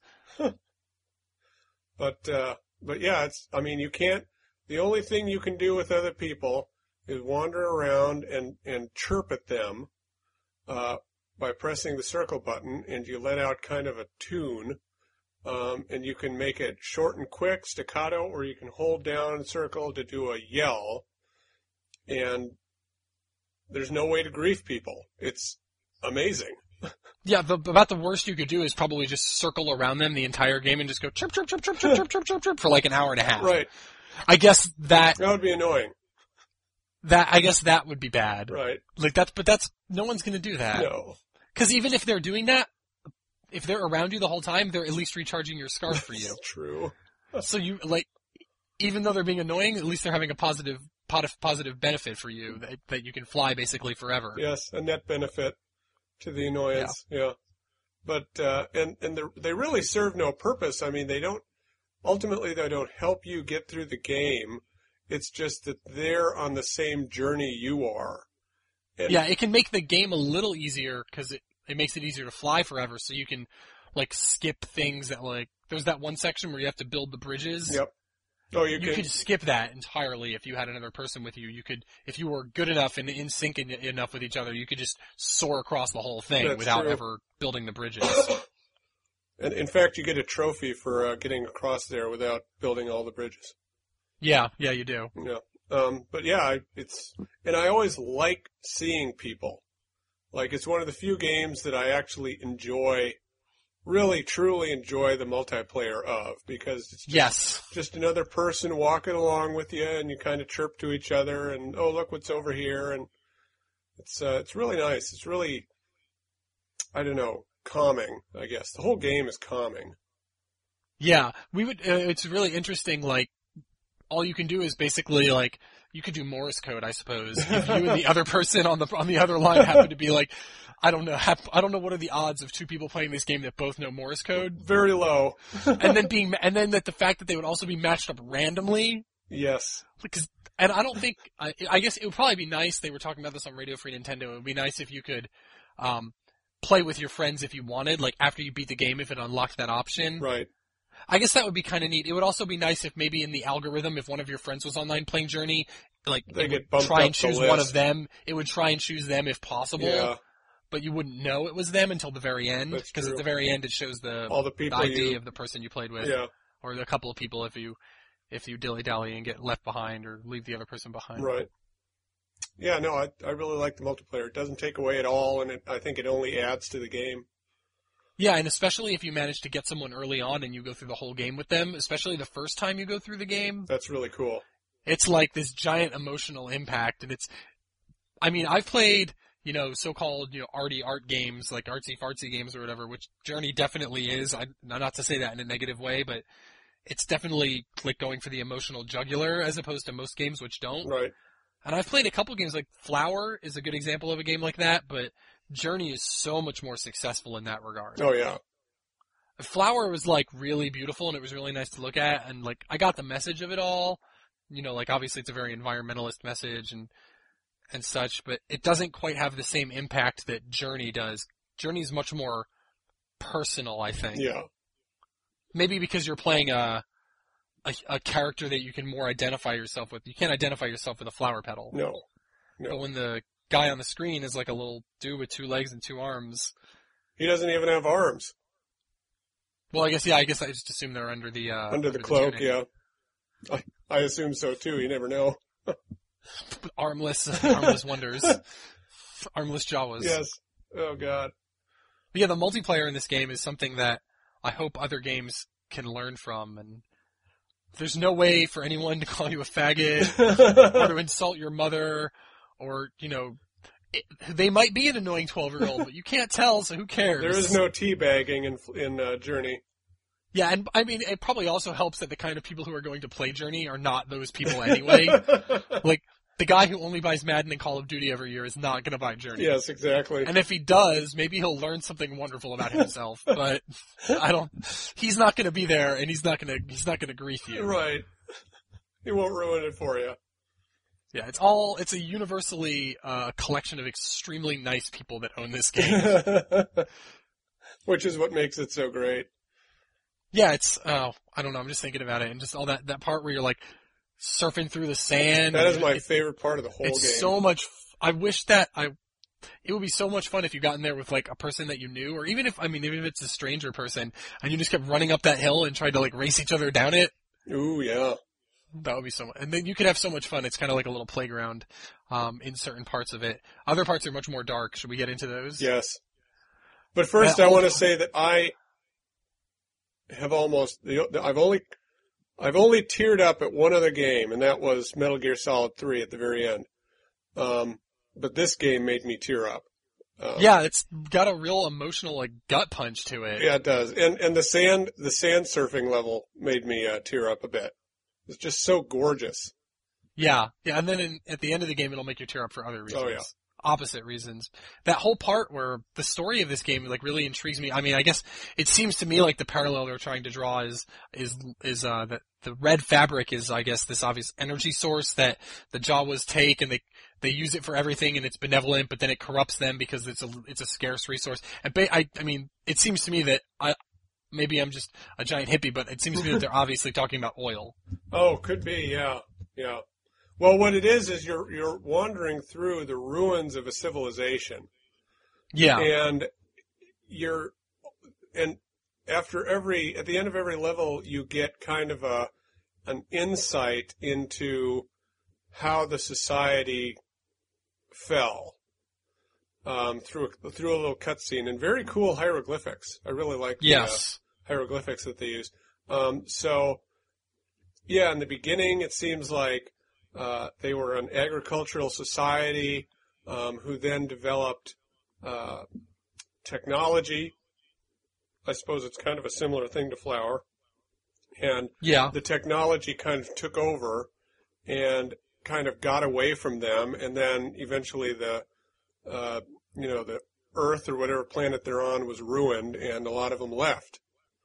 But, uh, but yeah, it's, I mean, you can't, the only thing you can do with other people is wander around and, and chirp at them, uh, by pressing the circle button, and you let out kind of a tune, um, and you can make it short and quick, staccato, or you can hold down and circle to do a yell. and there's no way to grief people. It's amazing. Yeah, the, about the worst you could do is probably just circle around them the entire game and just go chirp, chirp, chirp, chirp, chirp, chirp, chirp, chirp, chirp for like an hour and a half. Right. I guess that, That would be annoying. that, I guess that would be bad. Right. Like that's, but that's, no one's gonna do that. No. Cause even if they're doing that, if they're around you the whole time, they're at least recharging your scarf for you. That's true. So you, like, even though they're being annoying, at least they're having a positive, positive benefit for you that, that you can fly basically forever. Yes, a net benefit to the annoyance. Yeah. yeah. But, uh, and, and they really serve no purpose. I mean, they don't, ultimately they don't help you get through the game. It's just that they're on the same journey you are. And yeah, it can make the game a little easier because it, it makes it easier to fly forever, so you can, like, skip things that, like, there's that one section where you have to build the bridges. Yep. Oh, you, you can. could skip that entirely if you had another person with you. You could, if you were good enough and in sync en- enough with each other, you could just soar across the whole thing That's without true. ever building the bridges. And in fact, you get a trophy for uh, getting across there without building all the bridges. Yeah, yeah, you do. Yeah. Um, but yeah, I- it's, and I always like seeing people. Like, it's one of the few games that I actually enjoy, really, truly enjoy the multiplayer of, because it's just, Yes. just another person walking along with you, and you kind of chirp to each other, and, oh, look what's over here, and it's, uh, it's really nice. It's really, I don't know, calming, I guess. The whole game is calming. Yeah, we would, uh, it's really interesting, like, all you can do is basically, like, you could do Morse code, I suppose. If you and the other person on the on the other line happen to be like, I don't know, have, I don't know what are the odds of two people playing this game that both know Morse code, Very low. and then being and then that the fact that they would also be matched up randomly, Yes. because and I don't think I, I guess it would probably be nice. They were talking about this on Radio Free Nintendo. It would be nice if you could um, play with your friends if you wanted, like after you beat the game, if it unlocked that option. Right. I guess that would be kind of neat. It would also be nice if maybe in the algorithm, if one of your friends was online playing Journey, like They it get would bumped try up and the choose one list. of them. It would try and choose them if possible, Yeah. but you wouldn't know it was them until the very end, That's because at true. the very end it shows the, All the the people I D you, of the person you played with, yeah, or a couple of people if you if you dilly dally and get left behind or leave the other person behind. right. Yeah, no, I I really like the multiplayer. It doesn't take away at all, and it, I think it only adds to the game. Yeah, and especially if you manage to get someone early on and you go through the whole game with them, especially the first time you go through the game. That's really cool. It's like this giant emotional impact, and it's, I mean, I've played, you know, so-called, you know, arty art games, like artsy-fartsy games or whatever, which Journey definitely is. I, not to say that in a negative way, but it's definitely like going for the emotional jugular as opposed to most games which don't. Right. And I've played a couple games, like Flower is a good example of a game like that, but Journey is so much more successful in that regard. Oh, yeah. Flower was like really beautiful and it was really nice to look at, and like I got the message of it all. You know, like obviously it's a very environmentalist message and and such, but it doesn't quite have the same impact that Journey does. Journey is much more personal, I think. Yeah. Maybe because you're playing a, a a character that you can more identify yourself with. You can't identify yourself with a flower petal. No. But No. when the guy on the screen is like a little dude with two legs and two arms, He doesn't even have arms. well, I guess yeah, I guess I just assume they're under the uh, Under the cloak, tunic. yeah. I, I assume so, too. You never know. Armless, armless wonders, armless Jawas. Yes. Oh, God. But yeah, the multiplayer in this game is something that I hope other games can learn from, and there's no way for anyone to call you a faggot or to insult your mother, or, you know, it, they might be an annoying twelve-year-old, but you can't tell, so who cares? There is no teabagging in, in uh, Journey. Yeah, and I mean, it probably also helps that the kind of people who are going to play Journey are not those people anyway. Like, the guy who only buys Madden and Call of Duty every year is not going to buy Journey. Yes, exactly. And if he does, maybe he'll learn something wonderful about himself. But I don't. He's not going to be there, and he's not going to. He's not going to grief you. Right. He won't ruin it for you. Yeah, it's all. It's a universally uh, collection of extremely nice people that own this game. Which is what makes it so great. Yeah, it's. Oh, I don't know. I'm just thinking about it, and just all that that part where you're like surfing through the sand. That is my It- favorite part of the whole It's game. so much. f- I wish that I. It would be so much fun if you got in there with like a person that you knew, or even if I mean, even if it's a stranger person, and you just kept running up that hill and tried to like race each other down it. Ooh, yeah. That would be so much. And then you could have so much fun. It's kind of like a little playground um, in certain parts of it. Other parts are much more dark. Should we get into those? Yes. But first, That I want to whole- say that I have almost I've only I've only teared up at one other game, and that was Metal Gear Solid three at the very end. Um, but this game made me tear up. Um, Yeah, it's got a real emotional like gut punch to it. yeah, it does. And and the sand the sand surfing level made me uh, tear up a bit. It's just so gorgeous. Yeah, yeah, and then in, at the end of the game, it'll make you tear up for other reasons. Oh, yeah. Opposite reasons. That whole part where the story of this game like really intrigues me. I mean, I guess it seems to me like the parallel they're trying to draw is is is uh that the red fabric is I guess this obvious energy source that the Jawas take and they they use it for everything and it's benevolent, but then it corrupts them because it's a it's a scarce resource. And ba- I I mean, it seems to me that I maybe I'm just a giant hippie, but it seems to me that they're obviously talking about oil. Oh, could be, yeah, yeah. Well, what it is is you're you're wandering through the ruins of a civilization, Yeah. and you're and after every at the end of every level, you get kind of a an insight into how the society fell um, through a, through a little cutscene and very cool hieroglyphics. I really like the uh, Yes. hieroglyphics that they use. Um, so, yeah, in the beginning, it seems like uh, they were an agricultural society um, who then developed uh, technology. I suppose it's kind of a similar thing to Flower. And Yeah. the technology kind of took over and kind of got away from them, and then eventually the, uh, you know, the Earth or whatever planet they're on was ruined, and a lot of them left.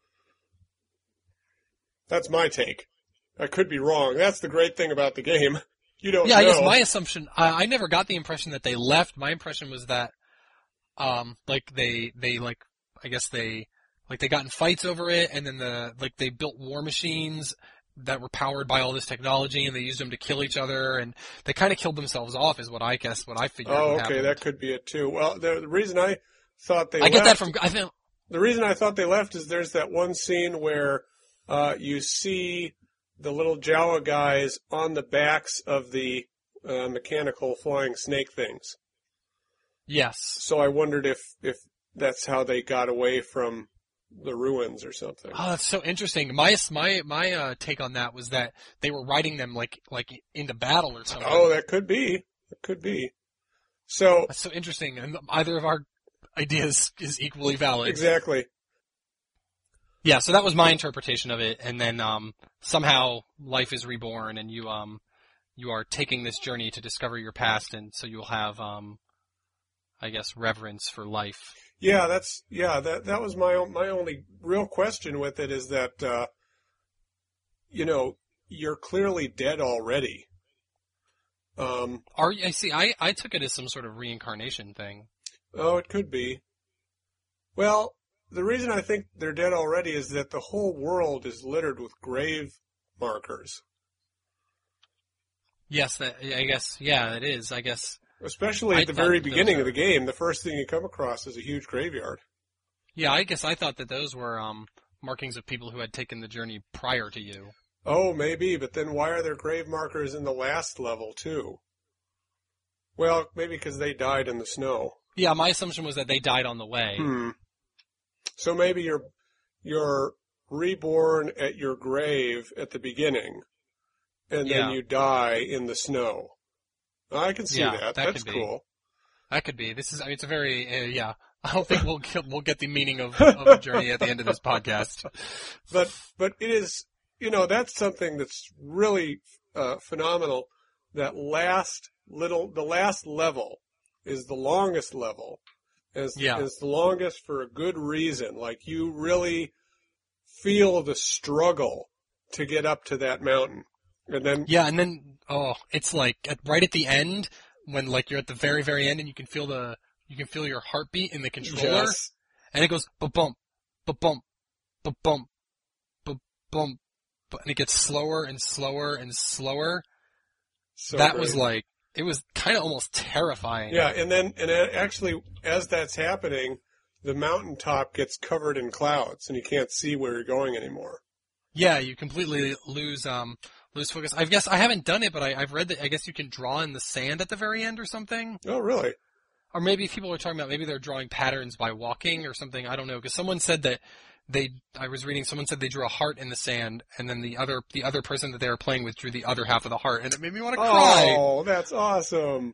That's my take. I could be wrong. That's the great thing about the game. You don't Yeah, know. I guess my assumption, I, I never got the impression that they left. My impression was that, um, like they, they like, I guess they, like they got in fights over it, and then the, like they built war machines that were powered by all this technology, and they used them to kill each other, and they kind of killed themselves off, is what I guess, what I figured. Oh, would okay, happen. that could be it too. Well, the, the reason I thought they I left, get that from, I think, the reason I thought they left is there's that one scene where uh, you see the little Jawa guys on the backs of the uh, mechanical flying snake things. yes. So I wondered if, if that's how they got away from the ruins or something. Oh, that's so interesting. My, my, my, uh, take on that was that they were riding them like, like into battle or something. Oh, that could be. It could be. So, That's so interesting, and either of our ideas is equally valid. exactly. Yeah, so that was my interpretation of it, and then um, somehow life is reborn, and you um, you are taking this journey to discover your past, and so you'll have, um, I guess, reverence for life. Yeah, that's, yeah, that, that was my own, my only real question with it is that, uh, you know, you're clearly dead already. Um, Are I see? I, I took it as some sort of reincarnation thing. oh, it could be. Well, the reason I think they're dead already is that the whole world is littered with grave markers. Yes, that I guess. Yeah, it is. I guess. Especially I at the thought very those beginning are- of the game, the first thing you come across is a huge graveyard. Yeah, I guess I thought that those were um, markings of people who had taken the journey prior to you. Oh, maybe, but then why are there grave markers in the last level, too? Well, maybe because they died in the snow. Yeah, my assumption was that they died on the way. Hmm. So maybe you're, you're reborn at your grave at the beginning, and Yeah. then you die in the snow. I can see Yeah, that. that That's could be. cool. That could be. This is. I mean, it's a very. Uh, yeah. I don't think we'll get, we'll get the meaning of, of a journey at the end of this podcast. But but it is, you know, that's something that's really uh, phenomenal. That last little, the last level is the longest level. Is Yeah. is the longest for a good reason. Like you really feel the struggle to get up to that mountain, and then Yeah, and then oh, it's like at, right at the end when like you're at the very very end and you can feel the you can feel your heartbeat in the controller, Yes. and it goes ba bump, ba bump, ba bump, ba bump, and it gets slower and slower and slower. So that great. was like it was kind of almost terrifying. Yeah, and then and a- actually, as that's happening, the mountaintop gets covered in clouds, and you can't see where you're going anymore. Yeah, you completely lose um lose focus. I guess I haven't done it, but I, I've read that I guess you can draw in the sand at the very end or something. Oh, really? Or maybe people are talking about maybe they're drawing patterns by walking or something. I don't know, because someone said that they. I was reading someone said they drew a heart in the sand, and then the other the other person that they were playing with drew the other half of the heart, and it made me want to cry. Oh, that's awesome!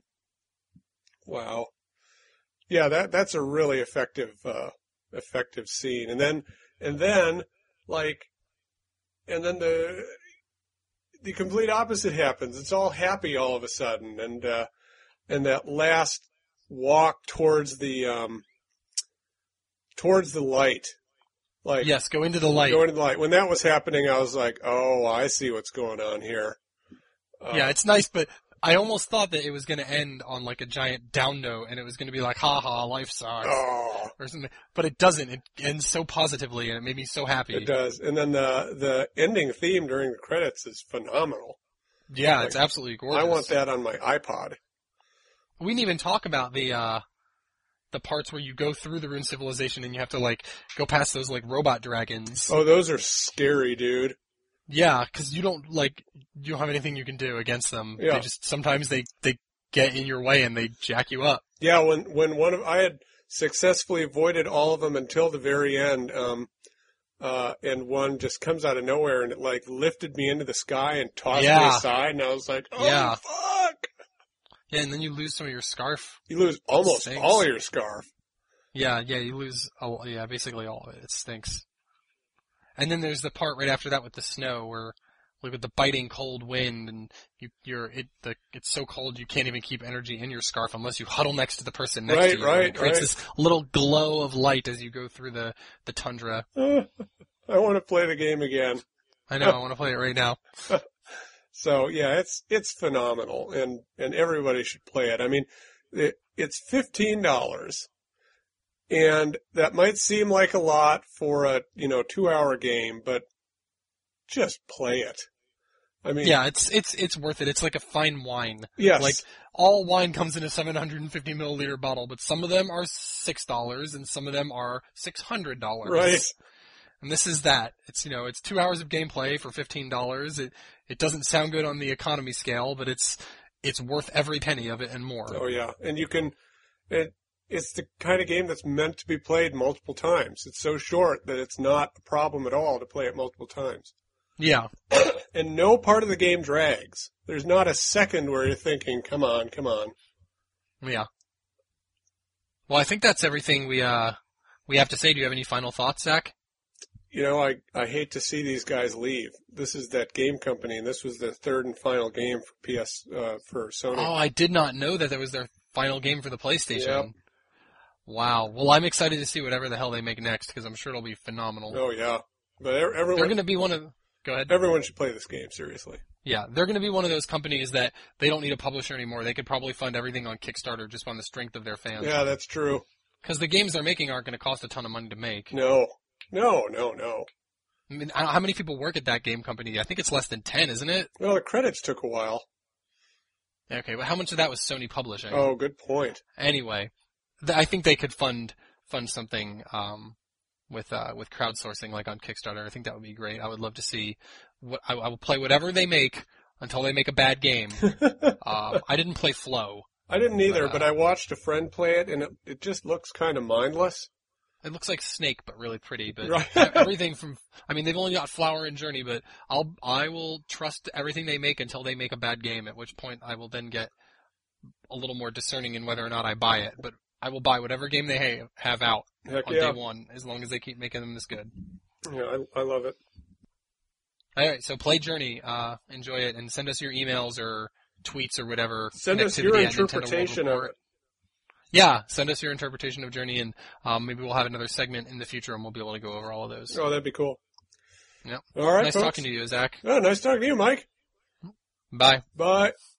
Wow. Yeah, that that's a really effective uh, effective scene, and then and then like, and then the the complete opposite happens. It's all happy all of a sudden, and uh, and that last walk towards the um, towards the light, like Yes, go into the light. Go into the light. When that was happening, I was like, "Oh, I see what's going on here." Uh, Yeah, it's nice, but I almost thought that it was going to end on like a giant down note, and it was going to be like, "Ha ha, life sucks," Oh, or something. But it doesn't. It ends so positively, and it made me so happy. it does. And then the the ending theme during the credits is phenomenal. Yeah, Like, it's absolutely gorgeous. I want that on my iPod. We didn't even talk about the uh the parts where you go through the ruined civilization and you have to like go past those like robot dragons. Oh, those are scary, dude. Yeah, because you don't like you don't have anything you can do against them. Yeah. They just sometimes they they get in your way and they jack you up. Yeah, when when one of I had successfully avoided all of them until the very end, um, uh, and one just comes out of nowhere and it like lifted me into the sky and tossed me Yeah. aside, and I was like, "Oh Yeah. fuck!" Yeah, and then you lose some of your scarf. You lose almost Stinks. all of your scarf. Yeah, yeah, you lose a, yeah, basically all of it. It stinks. And then there's the part right after that with the snow where like with the biting cold wind and you you're it the it's so cold you can't even keep energy in your scarf unless you huddle next to the person next Right, to you. right, and it creates right. this little glow of light as you go through the, the tundra. I want to play the game again. I know, I want to play it right now. So yeah, it's it's phenomenal, and and everybody should play it. I mean, it, it's fifteen dollars, and that might seem like a lot for a you know two hour game, but just play it. I mean, Yeah, it's it's it's worth it. It's like a fine wine. yes, Like all wine comes in a seven hundred fifty milliliter bottle, but some of them are six dollars and some of them are six hundred dollars. right. And this is that. It's, you know, it's two hours of gameplay for fifteen dollars. It, it doesn't sound good on the economy scale, but it's, it's worth every penny of it and more. Oh yeah, and you can. It it's the kind of game that's meant to be played multiple times. It's so short that it's not a problem at all to play it multiple times. Yeah. And no part of the game drags. There's not a second where you're thinking, come on, come on. Yeah. Well, I think that's everything we, uh, we have to say. Do you have any final thoughts, Zach? You know, I, I hate to see these guys leave. This is that game company, and this was the third and final game for P S, uh, for Sony. Oh, I did not know that that was their final game for the PlayStation. Yep. Wow. Well, I'm excited to see whatever the hell they make next, because I'm sure it'll be phenomenal. Oh, yeah. But ev- They're everyone, going to be one of... Go ahead. everyone should play this game, seriously. Yeah, they're going to be one of those companies that they don't need a publisher anymore. They could probably fund everything on Kickstarter just on the strength of their fans. Yeah, that's true. Because the games they're making aren't going to cost a ton of money to make. No. No, no, no. I mean, I don't, how many people work at that game company? I think it's less than ten, isn't it? Well, the credits took a while. Okay, but how much of that was Sony publishing? Oh, good point. Anyway, th- I think they could fund fund something um, with uh, with crowdsourcing, like on Kickstarter. I think that would be great. I would love to see. What I, I will play whatever they make until they make a bad game. uh, I didn't play Flow. I didn't either, But, uh, but I watched a friend play it, and it, it just looks kind of mindless. It looks like Snake, but really pretty. But Right. everything from, I mean, they've only got Flower and Journey, but I'll, I will trust everything they make until they make a bad game, at which point I will then get a little more discerning in whether or not I buy it. But I will buy whatever game they have, have out Heck on yeah. day one, as long as they keep making them this good. Yeah, I, I love it. Alright, so play Journey, uh, enjoy it, and send us your emails or tweets or whatever. Send us connectivity your at Nintendo World interpretation of Report. it. Yeah, send us your interpretation of Journey, and um, maybe we'll have another segment in the future, and we'll be able to go over all of those. Oh, that'd be cool. Yep. All right, Nice folks. talking to you, Zach. Oh, nice talking to you, Mike. Bye. Bye.